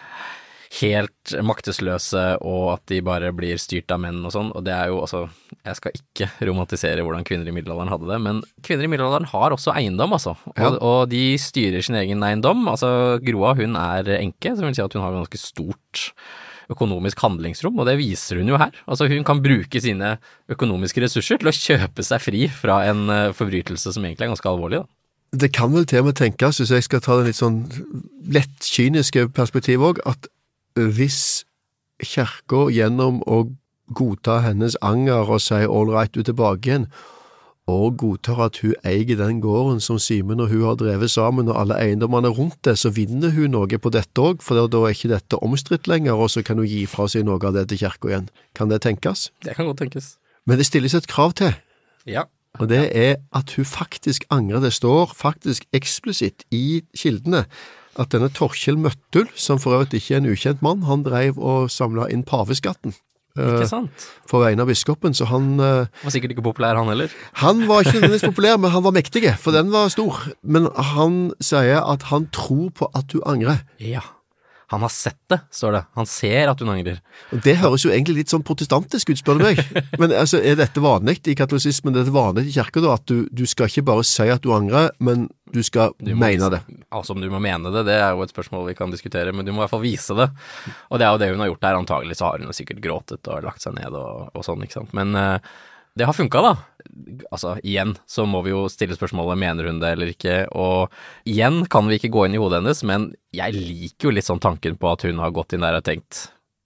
S4: helt maktesløse, og at de bare blir styrt av menn og sånn, og det jo, altså, jeg skal ikke romantisere hvordan kvinner i middelalderen hadde det, men kvinner i middelalderen har også eiendom, altså, og de styrer sin egen eiendom, altså Groa, hun enke, som vil si at hun har ganske stort økonomisk handlingsrom, og det viser hun jo her. Altså hun kan bruke sine økonomiske ressurser til å kjøpe seg fri fra en forbrytelse som egentlig ganske alvorlig, da.
S3: Det kan vel til og med tenkes, hvis jeg skal ta det litt sånn lett kyniske perspektiv også, at hvis kirken gjennom å godta hennes anger og si all right, du tilbake igjen, og godtar at hun eier den gården som Simen og hun har drevet sammen, og alle eiendommene rundt det, så vinner hun noe på dette også, for da ikke dette omstridt lenger, og så kan hun gi fra seg noe av det til kirken igjen. Kan det tenkes?
S4: Det kan godt tenkes.
S3: Men det stilles et krav til.
S4: Ja.
S3: Og det at hun faktisk angrer. Det står faktisk eksplisitt i kildene at denne Torkjell Møttul, som for øvrig ikke en ukjent mann, han drev og samlet inn paveskatten.
S4: Ikke sant?
S3: For vegne av biskopen, så han
S4: var sikkert ikke populær, han heller.
S3: Han var ikke nødvendigvis populær, men han var mektig, for den var stor. Men han sier at han tror på at du angrer.
S4: Ja. Han har sett det, står det. Han ser at hun angrer.
S3: Og det høres jo egentlig litt sånn protestantisk ut, spør du meg. Men altså, dette vanlig i katolisismen, det vanlig i kirken da, at du skal ikke bare si at du angrer, men du skal mene det.
S4: Altså, om du må mene det, det jo et spørsmål vi kan diskutere, men du må i hvert fall vise det. Og det jo det hun har gjort der. Antagelig så har hun sikkert gråtet og lagt seg ned og sånn, ikke sant. Men det har funket da. Altså, igjen så må vi jo stille spørsmålet, mener hun det eller ikke, og igjen kan vi ikke gå inn i hodet hennes, men jeg liker jo litt sånn tanken på at hun har gått inn der og tenkt,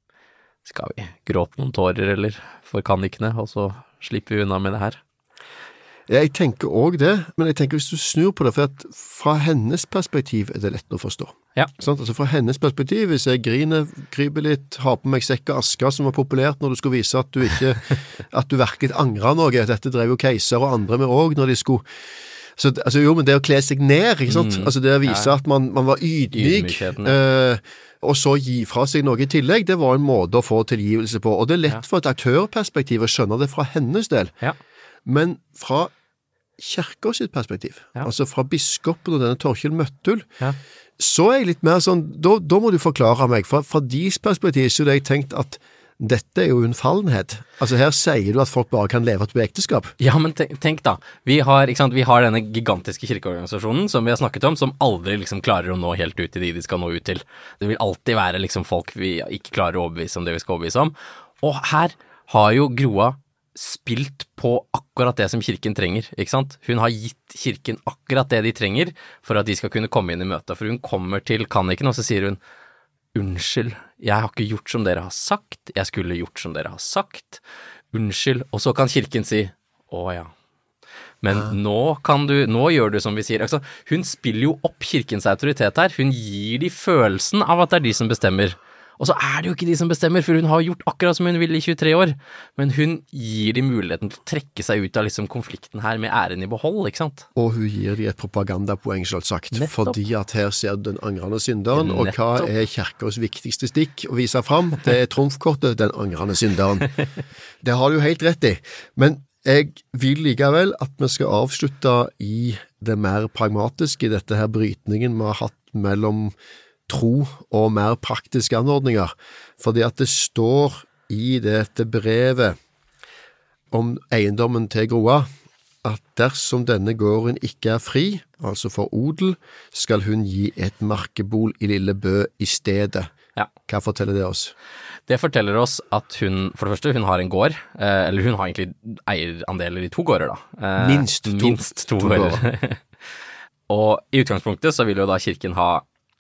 S4: skal vi gråte noen tårer eller for kannikene, og så slipper vi unna med det her.
S3: Jeg tenker også det, men jeg tenker hvis du snur på det, for at fra hennes perspektiv det lett å forstå.
S4: Ja.
S3: Sånn, altså fra hennes perspektiv, hvis jeg griner, kryper litt, har på meg sekk og asker som var populært når du skulle vise at du ikke, at du virkelig angrer noe, dette drev jo keiser og andre med også når de skulle, så, altså jo, men det å kle seg ned, ikke sant? Altså det å vise at man var ydmyk, og så gi fra seg noe i tillegg, det var en måte å få tilgivelse på, og det lett for et aktørperspektiv å skjønne det fra hennes del.
S4: Ja.
S3: Men fra kirka sitt perspektiv, altså fra biskopen og denne Torkjell Møttul, så jeg litt mer sånn, da må du forklare meg, fra deres perspektiv så hadde jeg tenkt at dette jo unnfallenhet. Altså her sier du at folk bare kan leve på ekteskap.
S4: Ja, men tenk da, vi har denne gigantiske kirkeorganisasjonen som vi har snakket om, som aldri klarer å nå helt ut til de skal nå ut til. Det vil alltid være folk vi ikke klarer å overbevise om det vi skal overbevise om. Og her har jo Groa spilt på akkurat det som kirken trenger, ikke sant? Hun har gitt kirken akkurat det de trenger for at de skal kunne komme inn i møtet. For hun kommer til kanniken, og så sier hun, unnskyld, jeg har ikke gjort som dere har sagt, jeg skulle gjort som dere har sagt, unnskyld, og så kan kirken si, ja, men nå gjør du som vi sier. Altså, hun spiller jo opp kirkens autoritet her, hun gir de følelsen av at det er de som bestemmer, og så er det jo ikke de som bestemmer, for hun har gjort akkurat som hun vil i 23 år, men hun gir de muligheten til å trekke seg ut av konflikten her med æren i behold, ikke sant?
S3: Og hun gir de et propagandapoeng, selv sagt,
S4: Nettopp.
S3: Fordi at her ser du den angrende synderen, og hva er kirkens viktigste stikk å vise fram? Det er trumfkortet, den angrende synderen. Det har du jo helt rett i, men jeg vil likevel at vi skal avslutte i det mer pragmatiske, i dette her brytningen vi har hatt mellom tro og mer praktiske anordninger, fordi at det står i dette brevet om eiendommen til Groa, at dersom denne gården ikke er fri, altså for odel, skal hun gi et markebol i Lille Bø i stedet.
S4: Ja.
S3: Hva forteller det oss?
S4: Det forteller oss at hun, for det første, hun har en gård, eller hun har egentlig eierandeler i 2 gårder da.
S3: Minst to
S4: gårder. Og i utgangspunktet så vil jo da kirken ha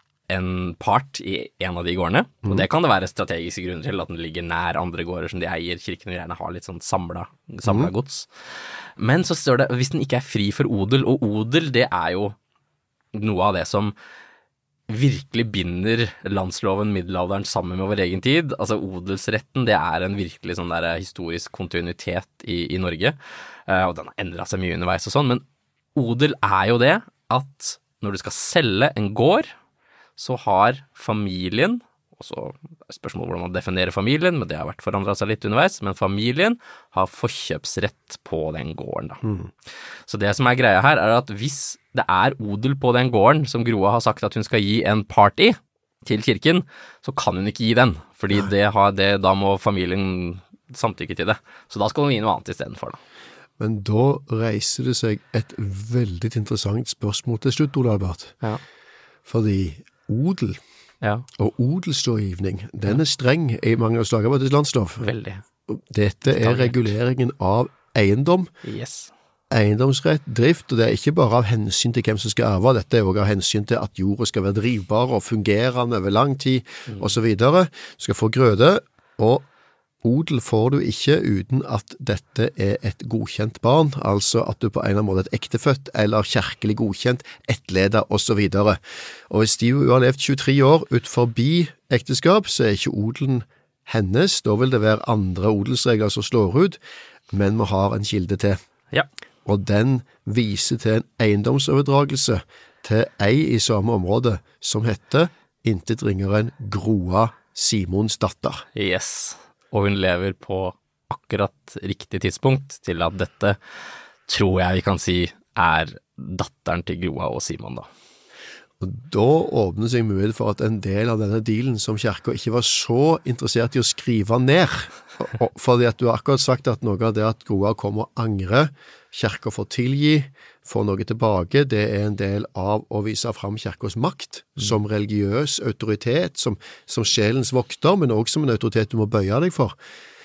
S4: en part i en av de gårdene, og det kan det være strategiske grunner til, at den ligger nær andre gårder som de eier. Kirken vil gjerne ha litt sånn samlet gods. Men så står det, hvis den ikke er fri for odel, og odel det er jo noe av det som virkelig binder landsloven middelalderen sammen med vår egen tid. Altså odelsretten, det er en virkelig sånn der historisk kontinuitet i Norge, og den har endret seg mye underveis og sånn, men odel er jo det at når du skal selge en gård, så har familien, og så er spørsmålet hvordan man definerer familien, men det har vært forandret seg litt underveis, men familien har forkjøpsrett på den gården da. Så det som er greia her er at hvis det er odel på den gården som Groa har sagt at hun skal gi en part i til kirken, så kan hun ikke gi den, fordi da må familien samtykke til det. Så da skal hun gi noe annet i stedet for da.
S3: Men da reiser det seg et veldig interessant spørsmål til slutt, Ole Albert.
S4: Ja.
S3: Fordi odel og odelslovgivning, den er streng i mange av Slagarbeidernes landslov.
S4: Veldig.
S3: Dette er reguleringen av eiendom, eiendomsrett, drift, og det er ikke bare av hensyn til hvem som skal arve, dette er også av hensyn til at jorda skal være drivbar og fungerende over lang tid, og så videre. Du skal få grøde, og odel får du ikke uten at dette er et godkjent barn, altså at du på en eller annen måte er et ektefødt eller kjerkelig godkjent, ettleder og så videre. Og hvis de har levd 23 år ut forbi ekteskap, så er ikke odelen hennes, da vil det være andre odelsregler som slår ut, men vi har en kilde til.
S4: Ja.
S3: Og den viser til en eiendomsoverdragelse til ei i samme område som heter intet ringere enn Groa Simonsdatter.
S4: Yes. Og hun lever på akkurat riktig tidspunkt til at dette tror jeg vi kan si er datteren til Groa og Simon da.
S3: Og da åpner seg mulighet for at en del av denne dealen som kirka ikke var så interessert i å skrive ned, fordi at du har akkurat sagt at noe av det at Groa kommer og angre, kirka får tilgi, får noe tilbake, det er en del av å vise fram kirkas makt som religiøs autoritet, som sjelens vokter, men også som en autoritet du må bøye deg for.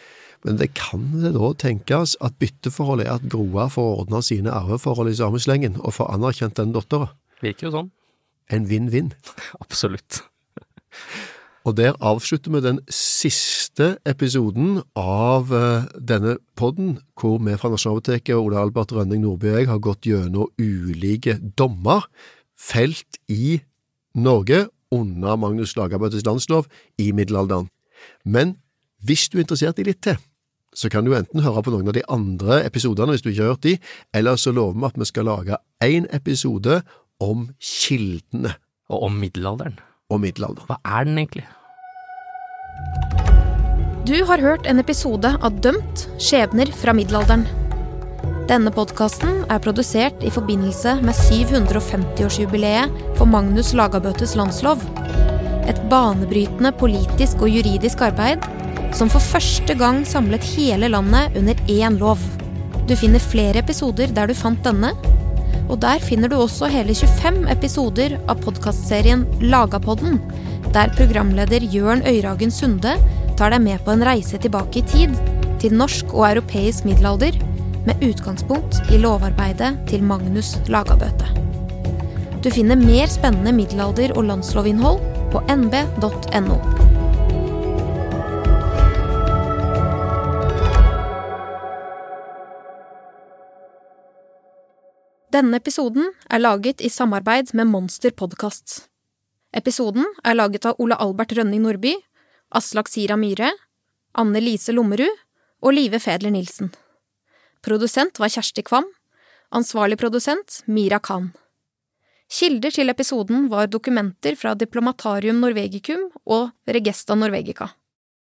S3: Men det kan det da tenkes at bytteforholdet er at Groa får ordnet sine arveforhold i samme slengen og får anerkjent den dotteren.
S4: Virker jo sånn.
S3: En vinn-vinn.
S4: Absolutt.
S3: Og der avslutter vi den siste episoden av denne podden, hvor vi fra Nasjonalbiblioteket, Ole Albert Rønning Nordby og jeg har gått gjennom ulike dommer felt i Norge under Magnus Lagabøtes landslov i middelalderen. Men hvis du er interessert i litt til, så kan du enten høre på noen av de andre episodene hvis du ikke har hørt de, eller så lover vi at vi skal lage en episode om kildene.
S4: Og om middelalderen.
S3: og middelalderen.
S4: Hva den egentlig?
S2: Du har hørt en episode av Dømt, skjebner fra middelalderen. Denne podcasten produsert i forbindelse med 750-årsjubileet for Magnus Lagabøtes landslov. Et banebrytende politisk og juridisk arbeid som for første gang samlet hele landet under én lov. Du finner flere episoder der du fant denne, og der finner du også hele 25 episoder av podcastserien Lagapodden, der programleder Jørn Øyragen Sunde tar deg med på en reise tilbake i tid, til norsk og europeisk middelalder, med utgangspunkt i lovarbeidet til Magnus Lagabøte. Du finner mer spennende middelalder- og landslovinnhold på nb.no. Denne episoden laget i samarbeid med Monster Podcasts. Episoden laget av Ole Albert Rønning Nordby, Aslak Sira Myhre, Anne Lise Lommerud og Live Fedler Nilsen. Produsent var Kjersti Kvam, ansvarlig produsent Mira Khan. Kilder til episoden var dokumenter fra Diplomatarium Norvegicum og Regesta Norvegica.